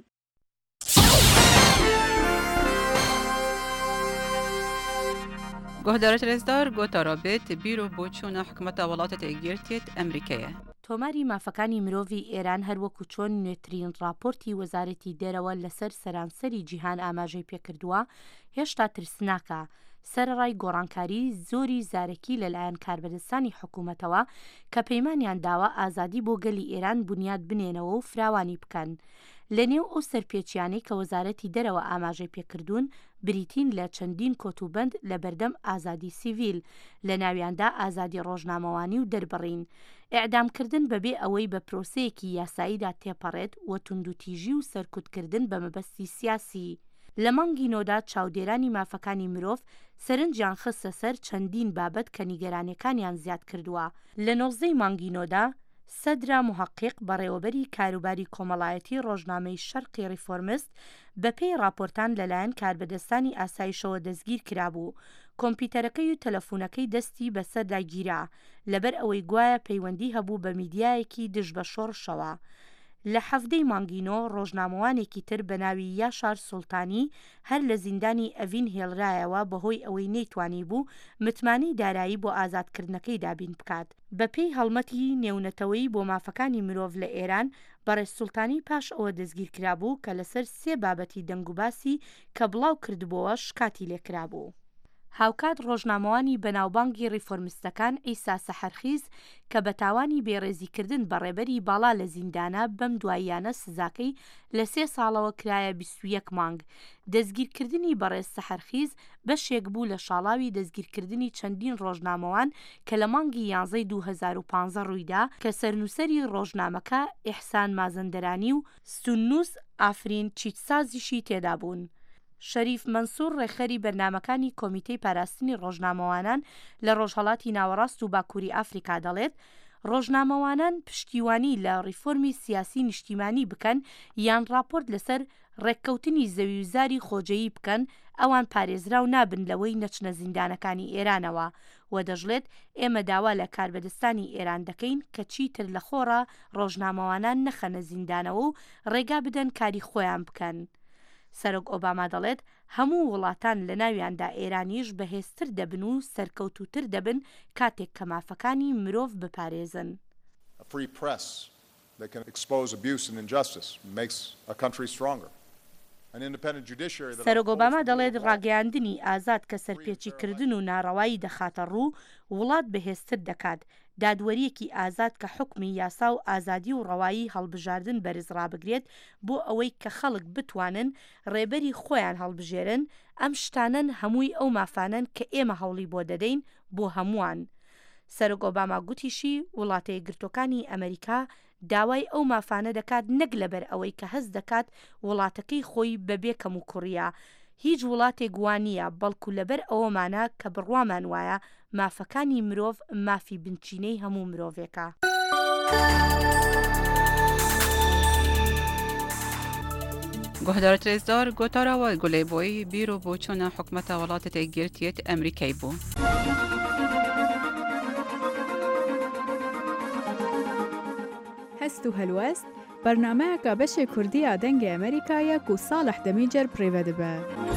گهدارت رزدار گوتا رابط بیرو بۆچوونە حکومەتە وڵاتە تێگیرتێت ئەمریکایە. تۆماری مافەکانی مرۆڤی ئێران هەروەکو چۆن نوێترین راپۆرتی وەزارەتی دەرەوە لەسەر سەرانسەری جیهان ئاماژەی پێکردووە هێشتا ترسناکە. سەرڕای گۆڕانکاری زۆری زارەکی لەلایەن کاربەدەستانی حکوومەتەوە کە پەیمانیان داوە ئازادی بۆ گەلی ئێران بنیاد بنێنەوە و فراوانی بکەن. لە نێو ئەو سەرپێچیانەی کە وەزارەتی دەرەوە ئاماژەی پێکردوون بریتین لە چەندین کۆتوبەند لە بەردەم ئازادی سیڤیل لە ناویاندا ئازادی ڕۆژنامەوانی و دەربڕین ئێعدامکردن بەبێ ئەوەی بە پرۆسەیەکی یاساییدا تێپەڕێت و توندوتیژی و سەرکوتکردن بە مەبەستی سیاسی. لە مانگی نۆدا چاودێرانی مافەکانی مرۆڤ سەرنجیان خستە سەر چەندین بابەت کە نیگەرانیەکانیان زیاد کردووە. لە نۆزدەی مانگی نۆدا سەدرا محقق بەڕێوەبەری کاروباری کۆمەڵایەتی ڕۆژنامەی شەرقی ریفۆرمست بە پێی راپۆرتان لەلایەن کاربەدەستانی ئاسایشەوە دەستگیر کرابوو. کۆمپیوتەرەکەی و تەلەفۆنەکەی دەستی بەسەردا گیرا لەبەر ئەوەی گوایە پەیوەندی هەبوو بە میدیایەکی دژ بە شۆڕشەوە. لە حەڤدەی مانگینۆ ڕۆژنامەوانێکی تر بە ناوی یاشار سوڵتانی هەر لە زیندانی ئەڤین هێڵرایەوە بەهۆی ئەوەی نەیتوانی بوو متمانەی دارایی بۆ ئازادکردنەکەی دابین بکات. بەپێی هەڵمەتی نێونەتەوەی بۆ مافەکانی مرۆڤ لە ئێران بەڕێز سوڵتانی پاش ئەوە دەستگیر کرابوو کە لەسەر سێ بابەتی دەنگوباسی کە بڵاو کردبووە شکاتی لێکرابوو. هاوکات ڕۆژنامەوانی بەناوبانگی ریفۆرمستەکان ئیسا سەحەرخیز کە بە تاوانی بێڕێزیکردن بە ڕێبەری باڵا لە زیندانە بەم دواییانە سزاکەی لە سێ ساڵەوە کرایە بیست و یەک مانگ. دەستگیرکردنی بەڕێز سەحەرخیز بەشێک بوو لە شاڵاوی دەستگیرکردنی چەندین ڕۆژنامەوان کە لە مانگی یانزەی دوو هەزار و پانزە ڕوویدا کە سەرنووسەری ڕۆژنامەکە ئیحسان مازەندەرانی و سونووس ئافرین چیتسازیشی تێدا بوون. شەریف مەنسوور ڕێخەری بەرنامەکانی کۆمیتەی پاراستنی ڕۆژنامەوانان لە ڕۆژهەڵاتی ناوەڕاست و باکووری ئافریقا دەڵێت ڕۆژنامەوانان پشتیوانی لە ڕیفۆرمی سیاسی نیشتیمانی بکەن یان راپۆرت لەسەر ڕێککەوتنی زەویوزاری خۆجەیی بکەن ئەوان پارێزراو نابن لەوەی نەچنە زیندانەکانی ئێرانەوە و دەژڵێت ئێمە داوا لە کاربەدەستانی ئێران دەکەین کە چیتر لە خۆڕە ڕۆژنامەوانان نەخەنە زیندانەوە و ڕێگا بدەن کاری خۆیان بکەن. سەرۆک ئۆباما دەڵێت هەموو وڵاتان لە ناویاندا ئێرانیش بەهێزتر دەبن و سەرکەوتوتر دەبن کاتێک کە مافەکانی مرۆڤ بپارێزن. سەرۆک ئۆباما دەڵێت ڕاگەیاندنی ئازاد کە سەرپێچیکردن و ناڕەوایی دەخاتە ڕوو وڵات بەهێزتر دەکات. دادوەریەکی ئازاد کە حکمی یاسا و ئازادی و ڕەوایی هەڵبژاردن بەرز ڕابگرێت بۆ ئەوەی کە خەڵک بتوانن ڕێبەری خۆیان هەڵبژێرن ئەم شتانن هەمووی ئەو مافانن کە ئێمە هەوڵی بۆ دەدەین بۆ هەمووان. سەرۆک ئۆباما گوتیشی وڵاتە یەکگرتووەکانی ئەمریکا داوای ئەو مافانە دەکات نەک لەبەر ئەوەی کە هەست دەکات وڵاتەکەی خۆی بەبێ کەم و کوڕیە. هیچ وڵاتێک گوانیە بەڵکو لەبەر ئەوەمانە کە بڕوامان وایە مافەکانی مرۆڤ مافی بنچینەی هەموو مرۆڤێکە. گۆهدار ترێزدار گۆتاراوە گولێبۆی بیرۆ بۆ چۆنە حکومەتە وڵاتە تێگرتیێت ئەمریکای بوو. هەست و هەلوەست بەرنامەیەکە بەشێ کوردیە دەنگی ئەمریکایە و ساڵح دەمیجەر پڕێوە دەبە.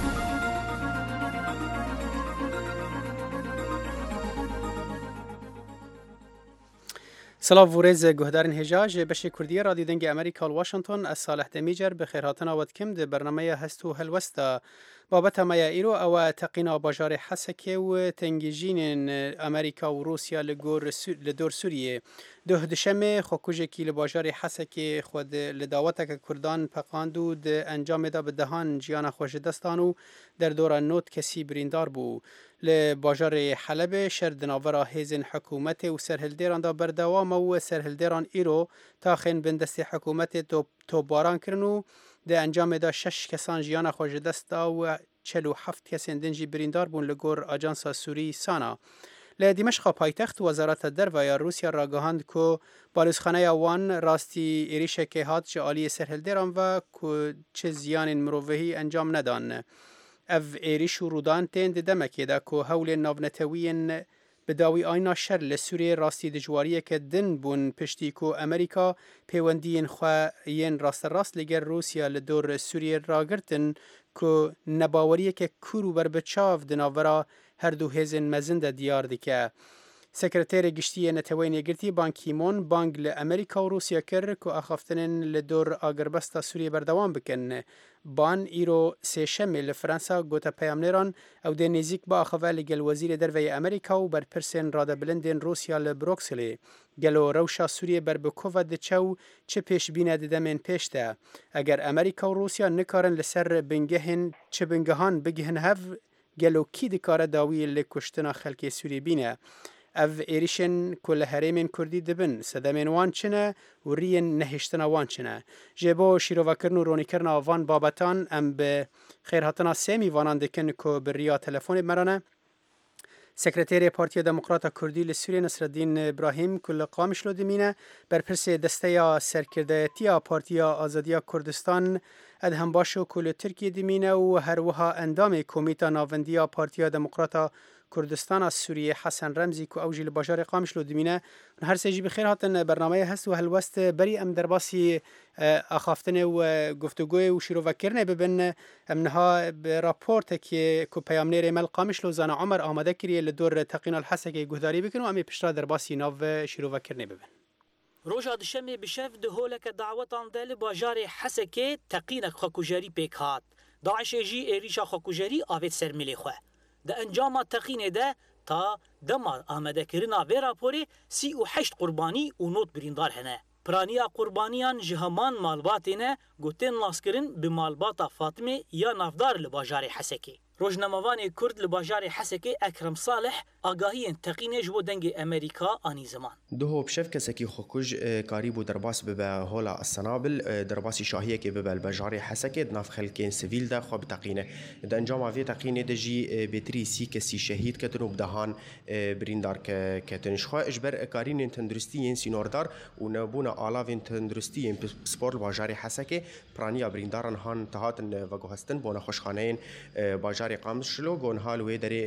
سلااو ورێز گوهدارن هێژاژ بەشی کوردیە رادیو دەنگی ئەمریکا واشنگتن ئە ساڵح دەمیجەر بە خێرهاتنەوەت کم دە بەرنمەیە هەست و هەلوەستە بابەتە مەیە ئیرۆ ئەوە تەقینا باژارێ حەسەکێ و تەنگیژینن ئەمریکا و رووسیا لە دۆر سووریێ دوه دشەمێ خۆکوژێکی لە باژاری حەسەکێ خود لە داوەتەکە کوردان پەقاند و ئەنجامێدا بەدەهان ژیانە خۆشەدەستان و دەردۆرە نۆت کەسی بریندار بوو. لە باژارێ حەلەبێ شەر دناوەرا هێزن حکوومەتێ و سەرهلدێراندا بەردەوامە و سەرهلدێران ئیرۆ تاخێن بندەستی حکوومەتێ تۆباران کردن و دە ئەنجامێدا شەش کەسان ژیانە خۆشەدەستا و چەل و هەفت کەسێن دنجی بریندار بوون لە گۆر ئاجانسا سووری سانا. لە دیمەشقا پایتەخت وەزارەتە دەرڤایە رووسیا ڕاگەهاند کۆ بالوسخانەیە وان ڕاستی عێریشێکێ هات جە عالیە سەرهلدێران و کو چه زیانین مرۆڤەهی ئەنجام نەدان. ئەڤ عێریش و ڕوودان تێن دەمەکێدا کۆ هەولێن ناونەتەویین بداوی ئاینا شەر لە سوورێ ڕاستی دژواریەکە دن بوون پشتی کۆ ئەمریکا پەیوەندیین خوایەن ڕاستەڕاست لەگەر رووسیا لە دۆر سووریێ ڕاگرتن کۆ نەباوەریەکە کوور و بربەچاو دناوەرا هەردوو هێزن مەزندە دیار دیکە. سەکرتێرە گشتیە نەتەوەی نێگرتی بانکیمۆن بانگ لە ئەمریکا و رووسیا کرد کۆ ئەخافتنن لە دۆر ئاگربەستا سووریە بەردەوام بکەن. بان ئیرۆ سێشەمێ لە فەرەنسا گۆتە پەیامنێران ئەو دێ نێزیک بە ئاخەڤە لەگەل وەزیرە دەرڤەی ئەمریکا و بەرپرسێن ڕادەبلندێن رووسیا لە برۆکسلێ گەلۆ ڕەوشا سووریە بربکۆڤە دچە و چ پێشبینە دەدەمێن پێشتە ئەگەر ئەمریکا و رووسیا نکارن لەسەر بنگەهن چ بنگەهان بگهن هەڤ گەلۆ کی دکارە داوی لە کوشتنا خەلکی سووری بینە. ئەڤ عێریشن کۆ لە هەرێمێن کوردی دەبن سەدەمێن وان چنە و ریەن نەهێشتنا وان چنە ژێ بۆ شیرۆڤەکردن و ڕۆنیکردنا وان بابەتان ئەم بە خێرهاتنا سێمی وانان دەکەن کۆ بڕیا تەلەفۆنی مەرانە سەکرتێرێ پارتیە دەموقراتە کوردی لە سووریە نەسرەدین ئیبراهیم کۆ لە قامیشلۆ دمینە بەرپرسێ دەستەیە سەرکردایەتیە پارتیە ئازادیە کوردستان ئەدهەم باشە و کۆ لە تورکیە دمینە و هەروەها ئەندامی کۆمیتە ناوەندیە پارتیە دەموقراتە کوردستان سووریە حەسەن ڕەمزی و ئەوژی لە باژارێ قامیشلۆ دمینە هەر سێژی بخێر هاتن بەرنامەیە هەست و هەلوەست بەری ئەم دەرباسی ئاخافتنێ و گفتوگۆی و شیرۆڤەکردنێ ببن ئەمنها راپۆرتێکی کۆ پەیامنێرێ مەل قامیشلۆ زانە عومەر ئامادە کریە لە دۆر تەقینە حەسەکەی گوهداری بکەن و ئەمی پشتا دەرباسی ناو شیرۆڤەکردنێ ببن. ڕۆژا دشەمێ بشەف دهۆلەکە داوەتاندا لە باژارێ حەسەکێ تەقینە خەکوژەری پێک هات داعشێژی عێریشا خەکوژەری ئاوێت سەرمێلێ خوێ د ئەنجاما تەقینێدا تا دەما ئامادەکردنا vê raporê sî û heşt qurbanî û not birîndar hene. Piraniya qurbaniyan ji heman malbatê ne gotên naskirin bi malbata Fatimê ya navdar li bajarê Hesekê. روجنامه‌وان کورد لباجار حسکه اکرم صالح آگاهی تقینه جبو دنگ امریکا آنی زمان دهو بشف کسکی خوکوج کاری بو درباس ببه هولا السنابل درباسی شاهیه که ببه الباجار حسکه دناف خلکین سویل ده خواب تقینه ده انجام آوی تقینه ده جی بتری سی کسی شهید کتن و بدهان بریندار کتنش خواه اجبر کارین تندرستی این سینوردار و نبون آلاوین تندرستی این سپور الباجار حسکه پرانیا بریندارن هان تهاتن و گوهستن بون خوشخانین باجار قامز شلو گون حال وی داری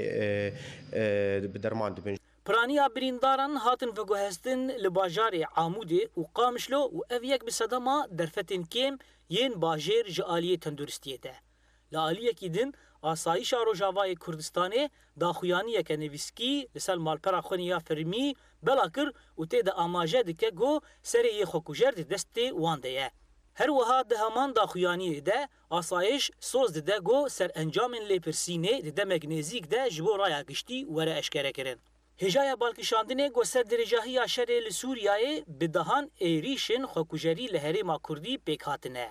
بدرمان دبن پرانیا برینداران هاتن و گوهستن لباجار عاموده و قامشلو و اویک بصدما درفتن کم ین باجر جالیه تندرستیه ده لآلیه کی دن آسایش روجاوای کردستانه داخویانیه که نویسکی لسال مالپرا خونیا فرمی بلاکر و تیده آماجه دکه گو سریه خوکوجر دسته وانده هر وها ده همان داخویانی ده آسایش سوز ده گو سر انجام لیپرسینه ده مگنیزیک ده جبو رایا گشتی وره اشکره کرن. هجای بالکشاندنه گو سر درجاهی آشر لسوریای بدهان ایریشن خوکوجری لهری ما کردی پیکاتنه.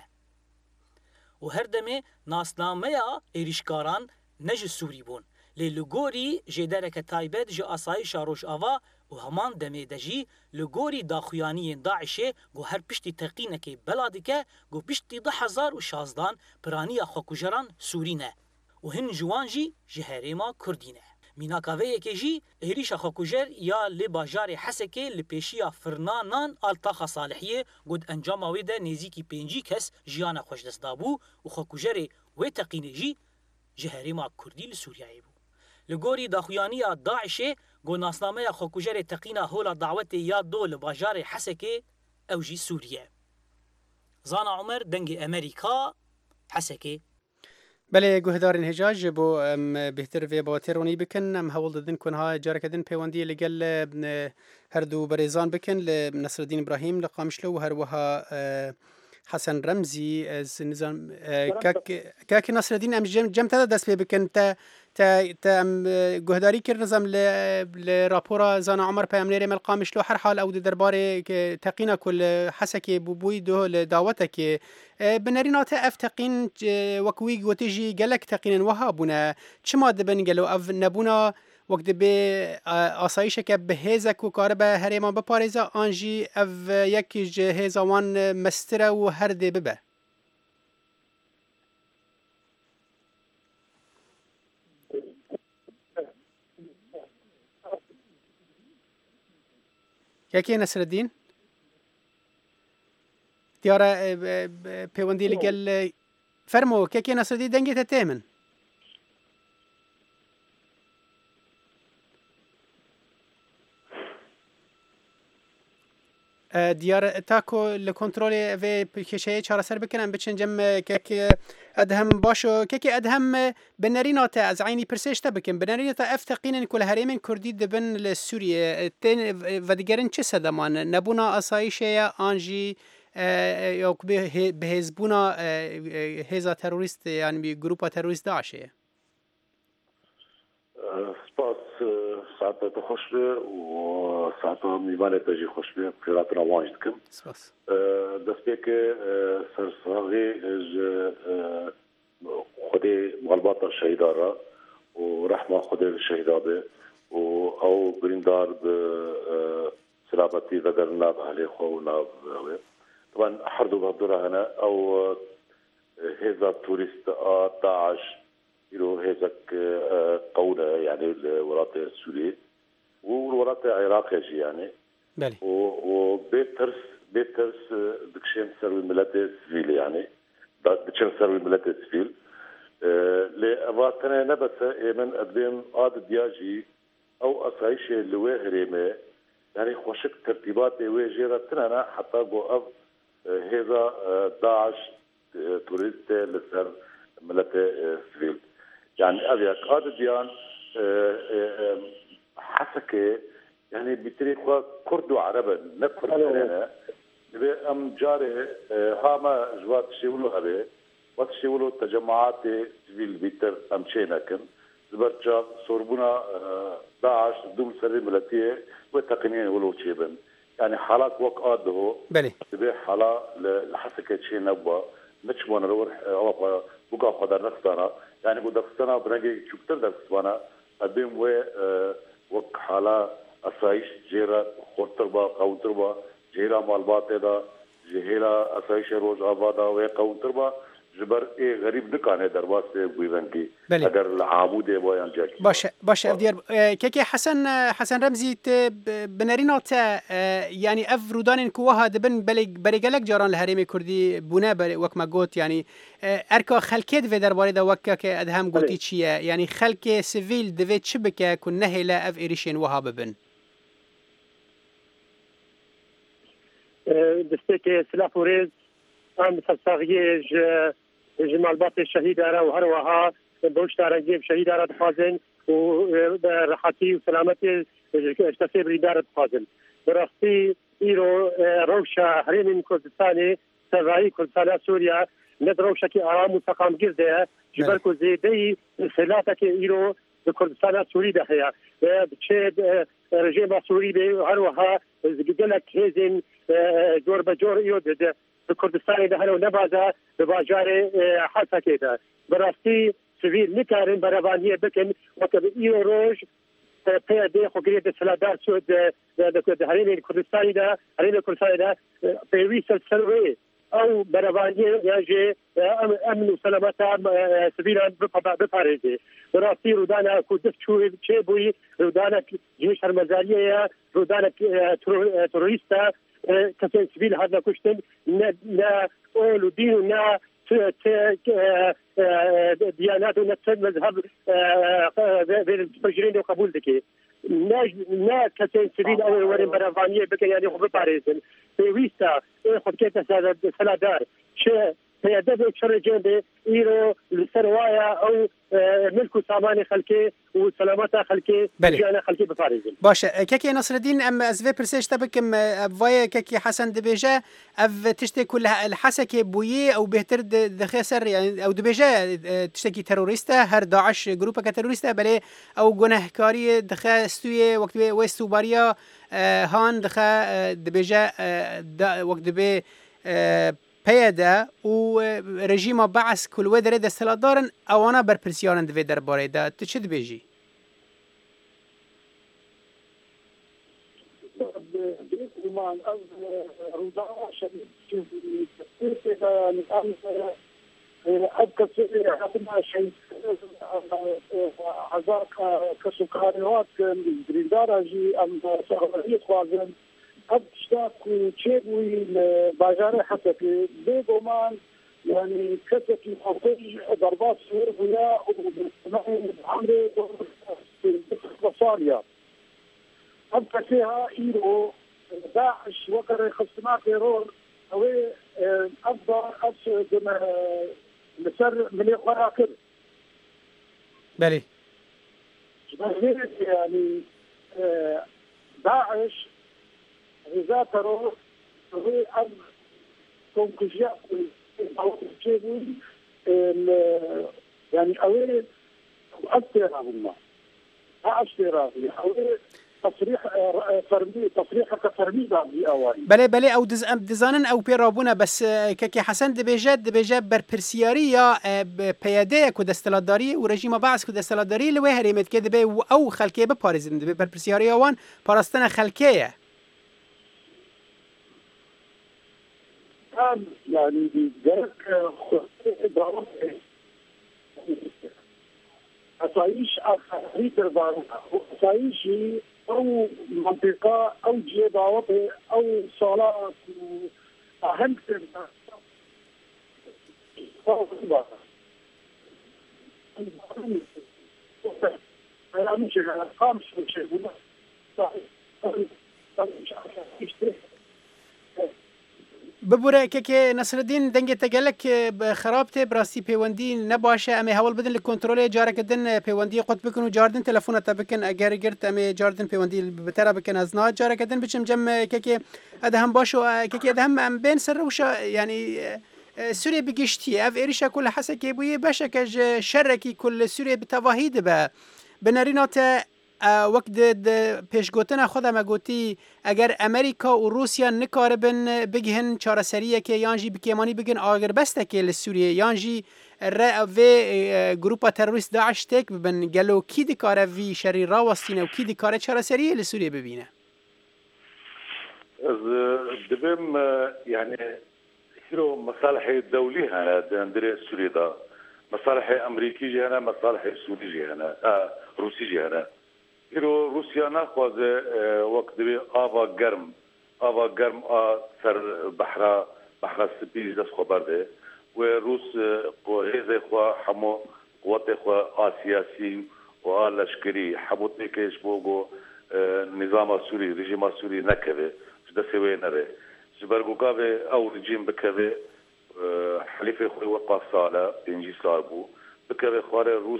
و هر دمه ناسنامه ایریشکاران نج سوری بون. للگوری جدارک تایبت جا آسایش روش آوا و همان دمه دجی لگوری داخویانی داعشه گو هر پشتی تقینه که بلادکه گو پشتی ده هزار و شازدان پرانی خوکوجران سورینه و هن جوانجی جهریما کردینه. میناکاوه که جی ایریش خوکوجر یا لباجار حسکه لپیشیا فرنانان آلتاخ صالحیه گود انجام آویده نیزیکی پینجی کس جیان خوش دست دابو و خوکوجر و تقینه جی جهریما کردی لسوریایی بو. لگوری داخویانی داعشه گو ناسنامه خوکوجر تقینا هولا دعوت یاد دو لباجار حسکه اوجی سوریه. زانا عمر دنگ امریکا حسکه. بله گوهدارین هجاج بو بهتر وی باترونی بکن ام هول ددن کنها جارکدن پیوندی لگل هر دو بریزان بکن لنصر الدین ابراهیم لقامشلو و هر وها حسن رمزی از نظام کاک کاک نصر الدین ام جم جم تدا دست بکن تا تا تا گهداری کرد نظام ل راپورا زانا عمر پیامنری ملقامش لو هر حال او درباره که تقینا کل حسکی بوبوی دو لدعوتك بنرينات اف تقين وكوي وتجي قالك تقين وهابنا چما دبن قالو اف نبونا وقت به آسایشك بهزك وكاربا هريما بپاريزا انجي اف يك جهزا وان مستر و هر دي ببه ياكي نصر الدين دیاره پیوندی لگل فرمو که که نصر الدین دنگی تتامن دیار تاکو لکنترول و کشای چهار سر بکنم بچن جم که ادهم باشو که ادهم بنرینات از عینی پرسشته بکن بنرینات افتقین کل هریمن کردی دبن لسوریه تن و دیگرن چه صدمان نبونا آسایش یا آنجی یا به حزبونا حزب تروریست یعنی گروپ تروریست داعشه سپاس ساعت خوش به و ساعت میوان تجی خوش به خیرات روانج دکم سپاس دست که سرساغی خودی مغلبات شهیدارا و رحمه خودی شهیدابه و او بریندار به سلامتی و در ناب اهلی خو و ناب طبعا حردو بهدورة هنا او هذا توريست داعش يرو هذاك قولة يعني الولايات السورية والولايات العراق يجي يعني بلي وبيترس بيترس دكشين سروي ملات سفيل يعني دكشين سروي ملات سفيل لأباتنا نبت من أدبين عاد دياجي أو أسعيش اللي واهرمه يعني خوشك ترتيبات واجرتنا حتى بوقف هذا داعش توريست لسر ملت سفيل يعني أبيك هذا ديان حسكة يعني بطريق كرد وعربا نكفر سنة أم جاري هاما جوات شيولو أبي وقت شيولو تجمعات سفيل بيتر أم شيناكن زبرجا صوربونا داعش دوم سري ملتية وتقنين ولو شيبن يعني حالات وقعات ده بلي تبي حالا لحسكة شيء نبوا نشمون نروح أو بقى قدر نختارا يعني قد دستنا برنجي شكتر دستوانا أبين و وق حالا أسايش جيرا خورتربا قوتربا جيرا مالبات دا جهيلا أسايش روز آبادا و قوتربا جبر ای غریب نکانه در واسطه بویونکی اگر العامود بایان جاکی باشه باشه افدير كيكي حسن حسن رمزي بنرينات يعني اف رودان كوها دبن بلي بريغلك جاران الهرم كردي بنا وك ما قلت يعني اركا خلكيت في درباري دا وكك ادهم قلتي شيء يعني خلك سيفيل دفيت شبكه كنه لا اف ايريشن وهاب بن دستك سلافوريز ام تساغيج جمال بات الشهيد أرى وهروها بوش تارجيب شهيد أرى تخازن ورحاتي وسلامتي اشتسيب ريدار تخازن براستی ایرو روشا هرین کردستانی سرایی کردستان سوریا ند روشا کی آرام و سقام گرده جبر کو زیدی سلاتا کی ایرو کردستان سوری ده هيا چه رژیم سوری به هروها زگدلک هزین جور بجور ایو ده کردستان ده هلو نبازه به باجار حسکه ده براستی سویل نکارن برابانیه بکن وقت ایرو روش پیاده خوگیری ده سلادار شد ده هرین کردستانی ده هرین کردستانی ده پیوی سلسلوی او برابانیه یاجه امن و سلامت سویلان بپارزه براستی رودانا کودف چه بوی رودانا جیش هرمزاریه رودانا تروریستا کسی سویل هر نکشتن نه اول و دین و نه دیانات و نفس مذهب بجرین و قبول دکی نه کسی سویل اول ورن برافانیه بکن یعنی خوب بپارزن پیویستا خود که سلادار چه پیاده به چر جنبه ایرو لسروایا او ملک و سامان خلکی و سلامت خلکی جانا خلکی بپارزن باشه كيكي نصر الدين ام از في برسيش تبكم فاي كيكي حسن دبيجا اف تشتكي كل الحسكي بويه او بهتر دخسر يعني او دبيجا تشتكي تيروريستا هر داعش جروبا كتيروريستا بلي او جناهكاري دخا استوي وقت ويستو باريا هان دخا دبيجا وقت دبي پیاده و رژیم بعث کل و داره دستلا دارن اوانا بر پرسیارن دوی در باره ده تو چه دبیجی؟ بإذن روداء شديد في نظام أبقى عندنا شيء عزاق كسكاريات بريدارة جي أم سعودية خوازن اشتاق وشيبوي باجاري حسكي بيغومان يعني كتكي خطيج ضربات سوريا وبالسماعي عمري بصاريا أبقى فيها إيرو داعش وقر خصمات رول أوي أفضل أفضل مسر من الخراكر بلي يعني داعش إذا ترى هي أم كونكجيا أو شيء يعني أول أكثر هم أكثر أول تصريح فرمي تصريح كفرمي بعدي أول بله بله أو دز دزانن أو بيرابونا بس ككي حسن دبيجات دبيجات بربرسيارية بيادية كدستلاداري ورجيم بعث كدستلاداري اللي وهرمت كده بي أو خلكية بباريزن بربرسيارية وان باراستنا خلكية كان يعني جرك ضروري أسايش أخريت الضرورة أسايش أو منطقة أو جيباوات أو صلاة أهم أنا مش أنا خامس شيء ببوره که نصر الدین دنگ تگلک خرابته براستی پیوندی نباشه امی حوال بدن لکنترول جاره کردن پیوندی قط بکن و جاردن تلفون تا بکن اگر گرت امی جاردن پیوندی بتره بکن از نه جاره کردن بچم جم که ادهم باشو که ادهم ام بین سر وش يعني سوريا بقشتي اف ايريشا كل حسكي بوي باشه که شركي كل سوريا بتواهيد به بنرينات وقت پیشگوتن خودم گوتی اگر امریکا و روسیا نکاربن بگهن چارەسەریە که یانجی بکیمانی بگن آگر بسته که لسوریه یانجی الرأي في جروبا تروریست داعش تک ببن گلو کی دکاره وی شری راوستینه و کی دکاره چرا سریه لسوریه ببینه دبم يعني هيرو مصالح الدولية هنا دندري سوريا دا مصالح أمريكي جهنا مصالح سوري جهنا آه روسي جهنا هيرو روسيا ناخذ آه وقت دبي آفا جرم آفا جرم آ سر بحرا بحرا سبيج دس خبر ده وروس قوهزة خوا حمو قوات خوا آسياسي وآلشكري حمو تكيش بوجو آه نظام سوري رجيم سوري نكبه دسته نره جبرگوکاوه او رژیم بکوه حلیف خوی وقا ساله پنجی سال بو بکوه خواره روس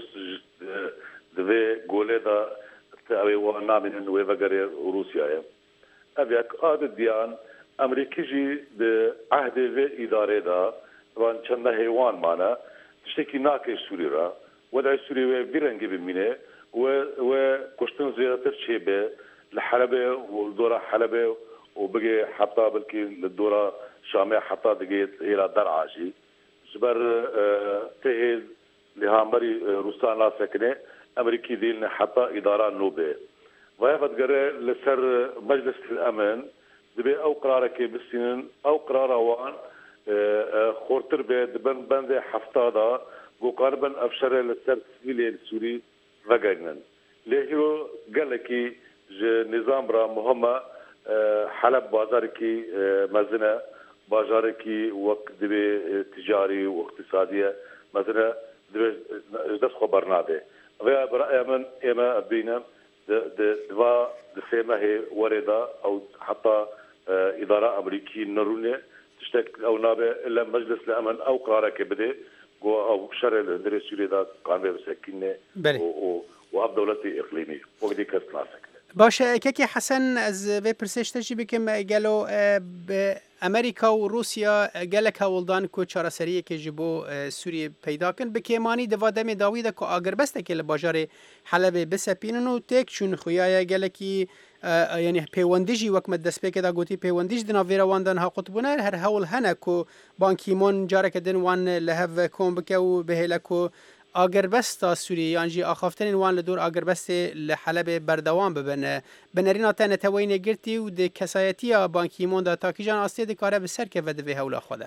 دوه گوله دا اوه و نامینن و وگره روسیه اوه اک آد دیان امریکی جی ده عهد و اداره دا طبعا چند حیوان مانا تشتکی ناکش سوری را و دا سوری و بیرنگی بمینه و کشتن زیادتر چه به لحلبه و دورا حلبه وبقي حتى بلكي للدورة شامية حتى دقيت إلى درعاشي جبر تهيز لها مري روسان لا سكنة أمريكي ديلنا حتى إدارة نوبة وهي بتقرأ لسر مجلس الأمن دبي أو قرارك بالسنين أو قرار وان خورتر بيد بن بند حفتادا وقاربا أبشر لسر سبيلي السوري وقاقنن لهيرو قال لكي نظام را مهمة حلب بازار کی مزنه بازار کی وقت دبی تجاری و اقتصادیه مزنه دبی دست خبر ناده و برای من اما بینم دوا دسمه هی وردا او حتی اداره امریکی نرونه تشتك او نابه الا مجلس الامن او قرار كبده جو او شرع الهندري سوري دا قانون بسكينه و و دولتي اقليمي وقدي كسلاسك باشه که که حسن از وی پرسش تجی بکم گلو امریکا و روسیا گلک هولدان کو چاره سریه که جبو سوریه پیدا کن بکیمانی دوادم داویده که آگر بسته که لباجار حلب بسپینن و تک چون خویای گلکی یعنی پیوندیجی وقت دست به که دا گوتی پیوندیج دنا ویرواندن ها قطبونه هر هول هنه کو بانکیمون جاره که دن وان لهو کن بکه و بهلکو آگربستا سوریه یانجی آخافتن وان لدور آگربست لحلب بردوام ببنه بنرینا تن توین گرتی و د کسایتی بانکیمون دا تاکی جان آستی د کاره بسر که ود به هولا خوده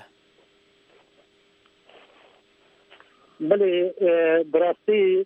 بله براستی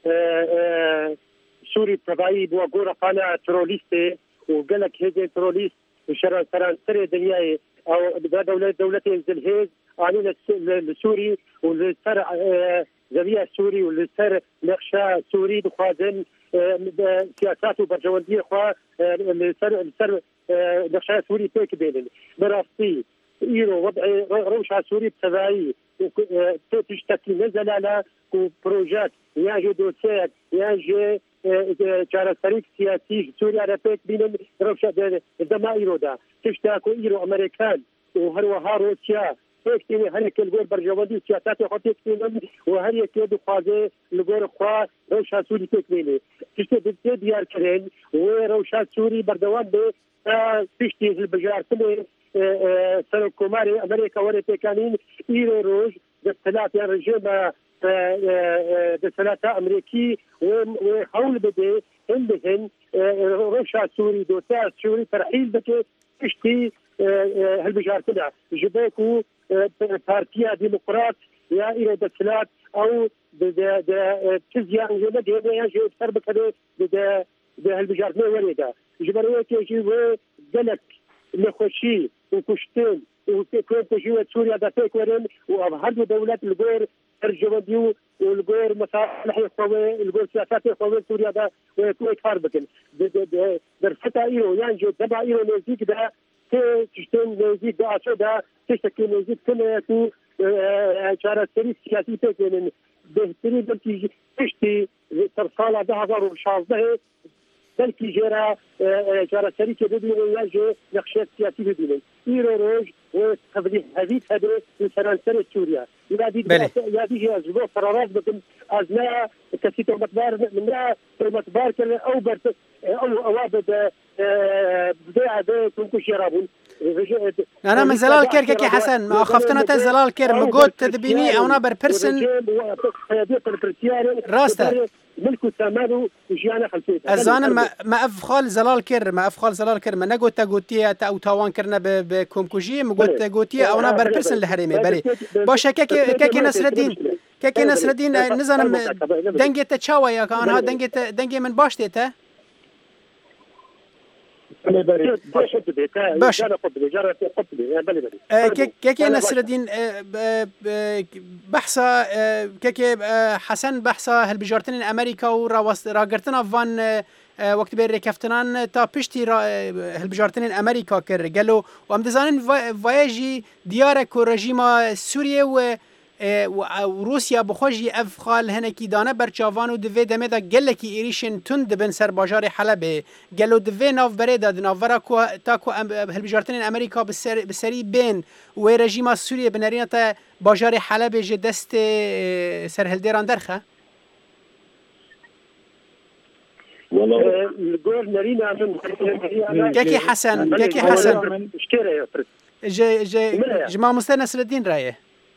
سوری تبعی بو گور قانا تروریست و گلک هجه تروریست و شرع سرانسر دنیای او دولت دولت الهیز آنی لسوری و لسر زویه سوری و لسر نقشه سوری بخوازن سیاست و برجواندی خواه لسر لسر نقشه سوری پیک بینن براستی ایرو وضع روشة سوری بتبعی تشتكي نزل على بروجات ياجي دوسيات ياجي جارة فريق سياسي سوريا على بيت بين روشة الدمائر دا تشتاكو إيرو أمريكان وهروها روسيا تكتيني هنك الجور برجوادي سياسات يخطيك فيهم وهني كيدو خازي الجور خوا روشة سوري تكميني تشتى بدي ديار كرين وروشة سوري بردوان بي تشتي البجار كله سر كوماري أمريكا ورثة كانين إيرو روج دستلات الرجيم دستلات أمريكي وحول بدي عندهن روشة سوري دوسات سوري ترحيل بكي تشتي هالبجار كله جباكو بارتيا ديمقراط يا إلى دستلات أو تزيان يمد هنا يجي أكثر بكده ده هالبجار ما ورده جبروه كيجي وجلك نخشي وكشتين وكون تجيوة سوريا داتيك ورن وهذو دولات الغير الجواديو والغير مصالح يخوي الغير سياسات يخوي سوريا دا ويكون يتحاربكن درستا إيرو يانجو دبا إيرو نزيك دا تشتين نزيك دا عشو دا تشتكي نزيك كما يكون شارع سري سياسي تكين بهتري بلكي تشتي ترسالة ده هزار وشازده بلكي جرى جرى شركة بدون يجي نقشات سياسية بدون إيرو روج وتقضي هذه هذا الفرنسية سوريا يادي يادي أجبو قرارات بكم أزنا كسيتو متبار منا متبار كلا أو برت أو أوابد بدأ بدأ كوكوشي رابون أنا من زلال كير كي حسن ما أخفتنا تزلال كير مقود تدبيني أو نابر بيرسن راستا ملكو سامانو وجيانا خلفيتها الزانم ما ما أفخال زلال كير ما أفخال زلال كير ما نقول تقولتي أو تاوان كرنا بكومكوجي مقول تقولتي أو نابر بيرسن الحريمي بري باشا كي كي نصر الدين كي نصر الدين نزانم دنجي تشاوى يا كان ها دنجي دنجي من باش تيتا باش باش كيكي نصر الدين بحثا كيكي حسن بحثا هالبجارتين امريكا وراقرتنا فان وقت بين ركفتنان تا بشتي هالبجارتين امريكا كر قالوا وام دزانن فوايجي ديارك ورجيما سوريا و وروسيا بخوجي افخال هنكي دانا برچاوان و دوی دمه دا گلکی ایریشن تند بن سر باجار حلب گلو دوی ناف بريدا دناورا کو تاکو هالبجارتين امريكا بسر بسري بين و رژیم سوريا بنرينا تا باجار حلب ج دست سر هلديران درخه والله نقول نرينا من كيكي حسن كيكي حسن ج ج جماعه مستنس الدين رايه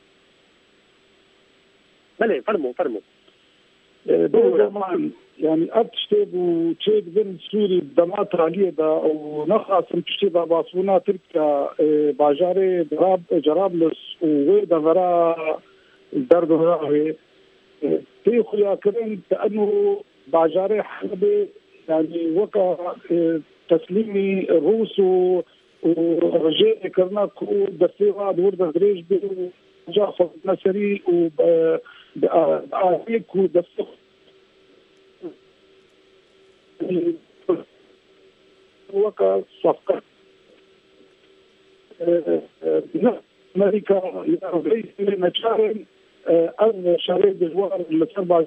بله فرموا فرموا يعني أبتشتب وتشيد بين سوري دمات رالية دا أو نخاص تشتب باصونا تركيا باجاري دراب جرابلس وويدا فرا الدرد هراوي في خليا كرين كأنه باجاري حلبي يعني وقع تسليمي الروس ورجاء كرناك ودرسيغا دور دريج جعفر نصري وبآيك ودفق وقع صفقة أمريكا لرئيس المجارين أرض شريط بجوار السربع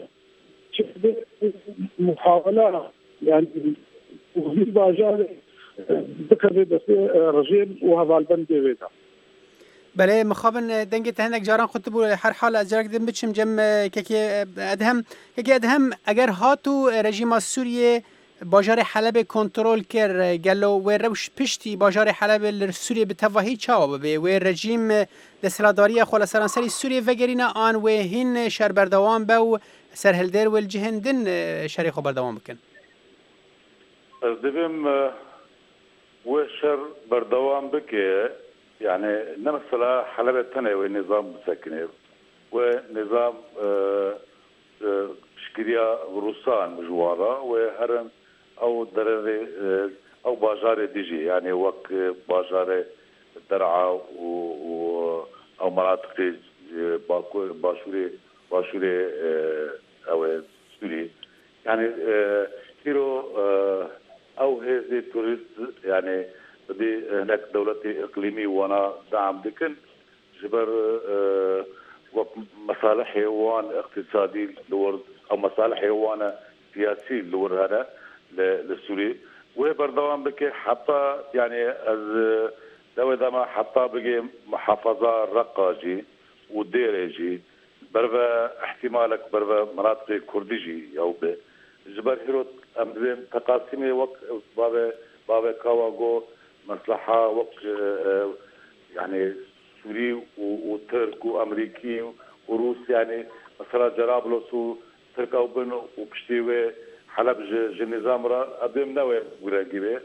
محاولة يعني وفي باجار ذكر رجيم وهذا البند بيتا بله مخابن دنگی تهنگ جاران خود بول هر حال از جرق دم بچم جم که ادهم که ادهم اگر هاتو رژیم سوریه باجار حلب کنترل کر گلو و روش پشتی باجار حلب سوریه به توهی چاو به و رژیم دستلاداری خلا سرانسری سوریه وگرینا آن و هین شر بردوام به سرهلدر و الجهندن شری خو بردوام بکن از دبم و شر بردوام بکه يعني نمثل حلبة تنوي ونظام مسكنه ونظام شكريا روسان مجوارا وهرن او دراري او باجار ديجي يعني وك باجار درعا و او مناطق باكو باشوري باشوري او سوري يعني كيلو او هذه توريست يعني بدي هناك دولتي اقليمي وانا دعم لكن جبر أه ومصالح وانا اقتصادي لورد او مصالح وانا سياسي لورد هذا للسوري وبردوام بك حتى يعني لو اذا ما حتى بقي محافظه رقاجي وديرجي بربا احتمالك بربا مناطق كردجي او جبر هيروت امدين تقاسمي وقت بابا بابا كاواغو مصلحة وقت يعني سوري وترك وأمريكي وروس يعني مثلا جرابلس وتركا وبن وبشتيوه حلب ج النظام را أبدم نوى وراجبه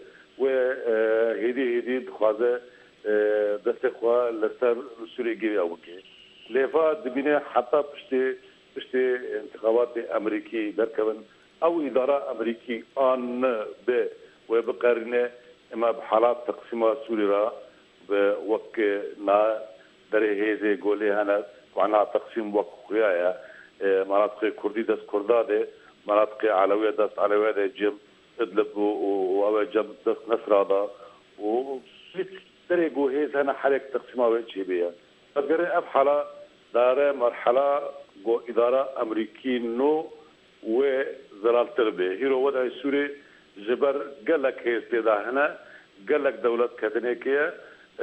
وهدي هدي دخوازه دستخوا لسر سوري جري أوكي لفا دبينه حتى بشتي بشتي انتخابات أمريكي دركبن أو إدارة أمريكي آن ب وبقرنه اما بحالات تقسيم سوري را بوك نا دري هيزي قولي هنا وعنا تقسيم وك خويايا مناطق كردي دست كرداده مناطق علوية دست علوية ده جم ادلب و جم دست نصراده و دري قو هيز هنا حرك تقسيمه ويتشي بيها فقري اف حالة داره مرحلة قو ادارة امريكي نو و زلال تربيه هيرو وضع سوري جبر قالك هي استيدا هنا قالك دولة كاتنيكية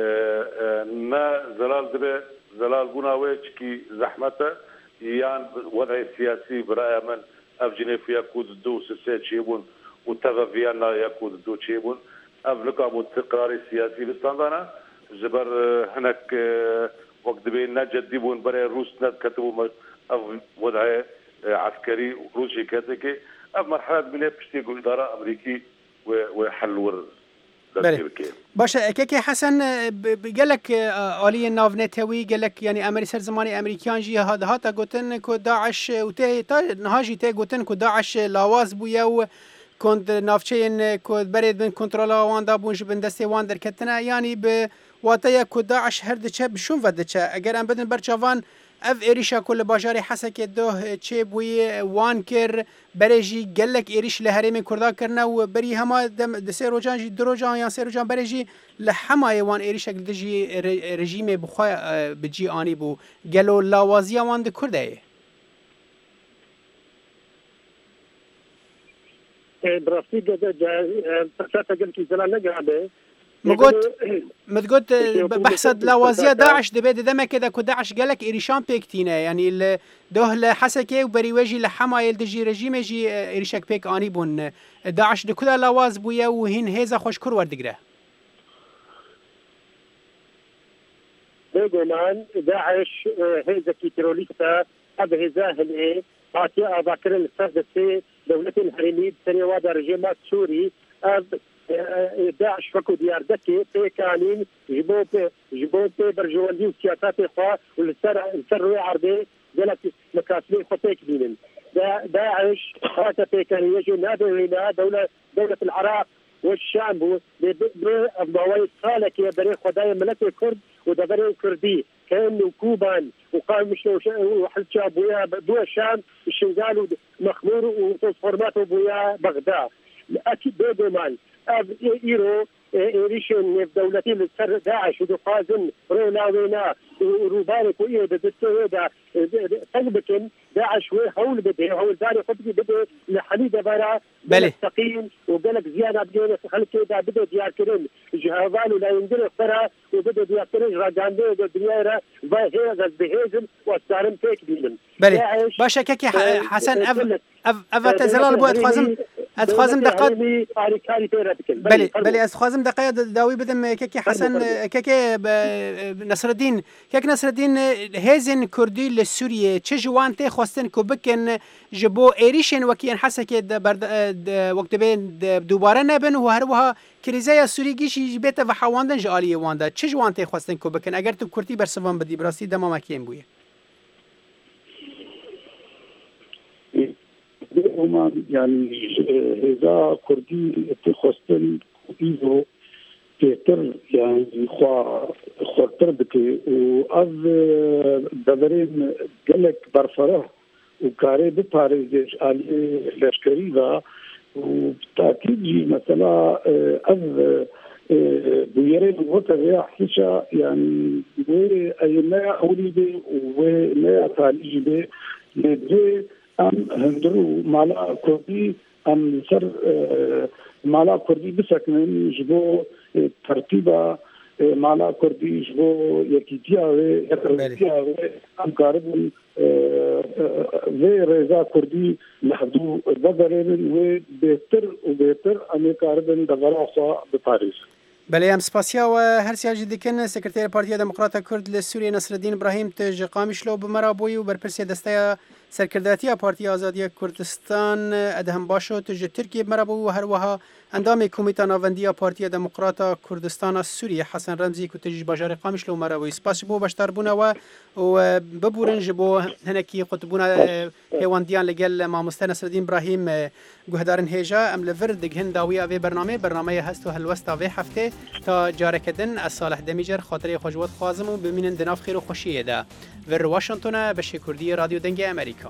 نا زلال دبي زلال بناويش كي زحمته يان وضع سياسي برأي من اف جنيف يكود دو سسيت شيبون وتغا فيانا يكود دو شيبون أفلقا مستقرار سياسي بستاندانا جبر هناك وقت بين نجدي بون بري روس نت كتبوا أف وضع عسكري روسي كاتكي أف مرحلة من بشتي إدارة أمريكي وحل ور باشه که حسن گلک عالی ناونتوی گلک یعنی امری سر زمانی امریکان جی هاد هاتا گوتن کو داعش و ته تا نهاجی ته گوتن کو داعش لاواز بویا و کند نافچین کو برید بن کنترل وان دا بونج بن دسته وان در کتنا یعنی به واتیا کو داعش هر دچه بشون ودچه اگر ام بدن برچوان اف ایریشا کل باجاری حسک دو چه بوی وان کر برجی گلک ایریش لهریم کردا کرنا و بری هما د سه روجان جی دروجان یا سه روجان برجی لحمای وان ایریش دجی رژیم بخوا بجی آنی بو گلو لاوازی وان د کرده براستی گذر فقط اگر کی زلا نگرده مقول متقول بحثد لوازية داعش دبي دم كده كداعش قالك إيريشان بيكتينا يعني ده لحسكي وبري وجي لحما يلدجي رجيم يجي إيريشك بيك آني بون داعش ده كده لواز بويا وهين هذا خوش كر وردقره بيقولان داعش هذا كي تروليستا هذا هذا هالإيه عطيا أذكر السادسة دولة الحريمية سنة وادر رجيمات سوري داعش فكو ديار دكي بيكانين جبو بي جبو بي برجوالي وسياسات إخوة والسر السر عربي قالت مكاسبين خطيك بينن داعش هذا بيكانين يجوا نادوا هنا دولة دولة العراق والشام بو بأبواي صالك يا بري خدايا ملك الكرد ودبري الكردي كأنه كوبان وقام مش وحلتشا بويا بويا الشام الشنغال مخمور وتصفرماته بويا بغداد أكيد بيدومان أب إيرو إيريشن في دولتي للسر داعش ودقازن رونا وينا وروبانك وإيه بدستو هذا طلبكن داعش وهول بده هول داري خطبي بده لحليدة برا مستقيم وقالك زيادة بجينا خلك كده بده ديار كرين جهازان ولا ينزل اخترى وبده ديار كرين راجعندو الدنيا هي غز بهزم واستعرم تيك بينهم بلي باشا كيكي حسن أف أف أف تزلال بو أتخازم أتخازم دقات بلي بلي أتخازم دقات داوي بدم كيكي حسن كيكي نصر الدين كيك نصر الدين هزن كردي لسوريا تشجوان تي خواستن كوبكن جبو إيريشن وكين حسكي وقت بين دوباره نبن وهروها كريزايا سوري جيش بيتا وحواندن جاليه واندا تشجوان تي خواستن كوبكن اگر تو كرتي برسوان بدي براسي دما ما كيم بويه هما يعني إذا كردي تخصن إيزو تر يعني خوا خطر بكي وأذ دبرين جلك برفره وكاري بباريزش على لشكري ذا وبالتأكيد جي مثلا أذ بويرين وتبع حشا يعني وأيما أولي بي وما تعالي بي لدي أم هندرو مالا كردي أم سر مالا كردي بسكنن جبو ترتيبا مالا كردي جبو يكيتيا ويكيتيا أم كاربن في رضا كردي لحدو بدرين وبيتر وبيتر أم كاربن دغراسة بباريس. بله ام سپاسیا و هر سیاجی دیکن سکرتیر پارتی دموکرات کرد لسوریه نصر الدین ابراهیم تج قامشلو بمرابوی و برپرسی دسته سرکرداتی پارتی آزادی کردستان ادهم باشو تج ترکیه بمرابوی و هر وها اندام کمیته ناوندی پارتی دموکرات کردستان سوریه حسن رمزی کو تج باجار قامشلو مرابوی سپاس بو بشتر بونه و و ببورنج بو هنکی قطبونه هیواندیان لگل ماموسته نصر الدین ابراهیم گهدارن هجا ام لور دگهن داوی اوی برنامه برنامه هست و هلوستا و هفته تا جارکدن از صالح دمیجر خاطره خوشوات خوازم و ببینن دناف خیر و خوشیه ده ور واشنطن به شکردی رادیو دنگ امریکا.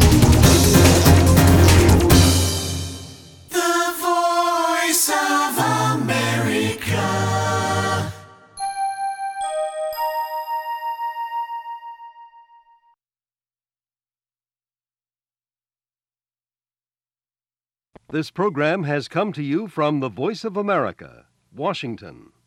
Voice of This program has come to you from the Voice of America, Washington.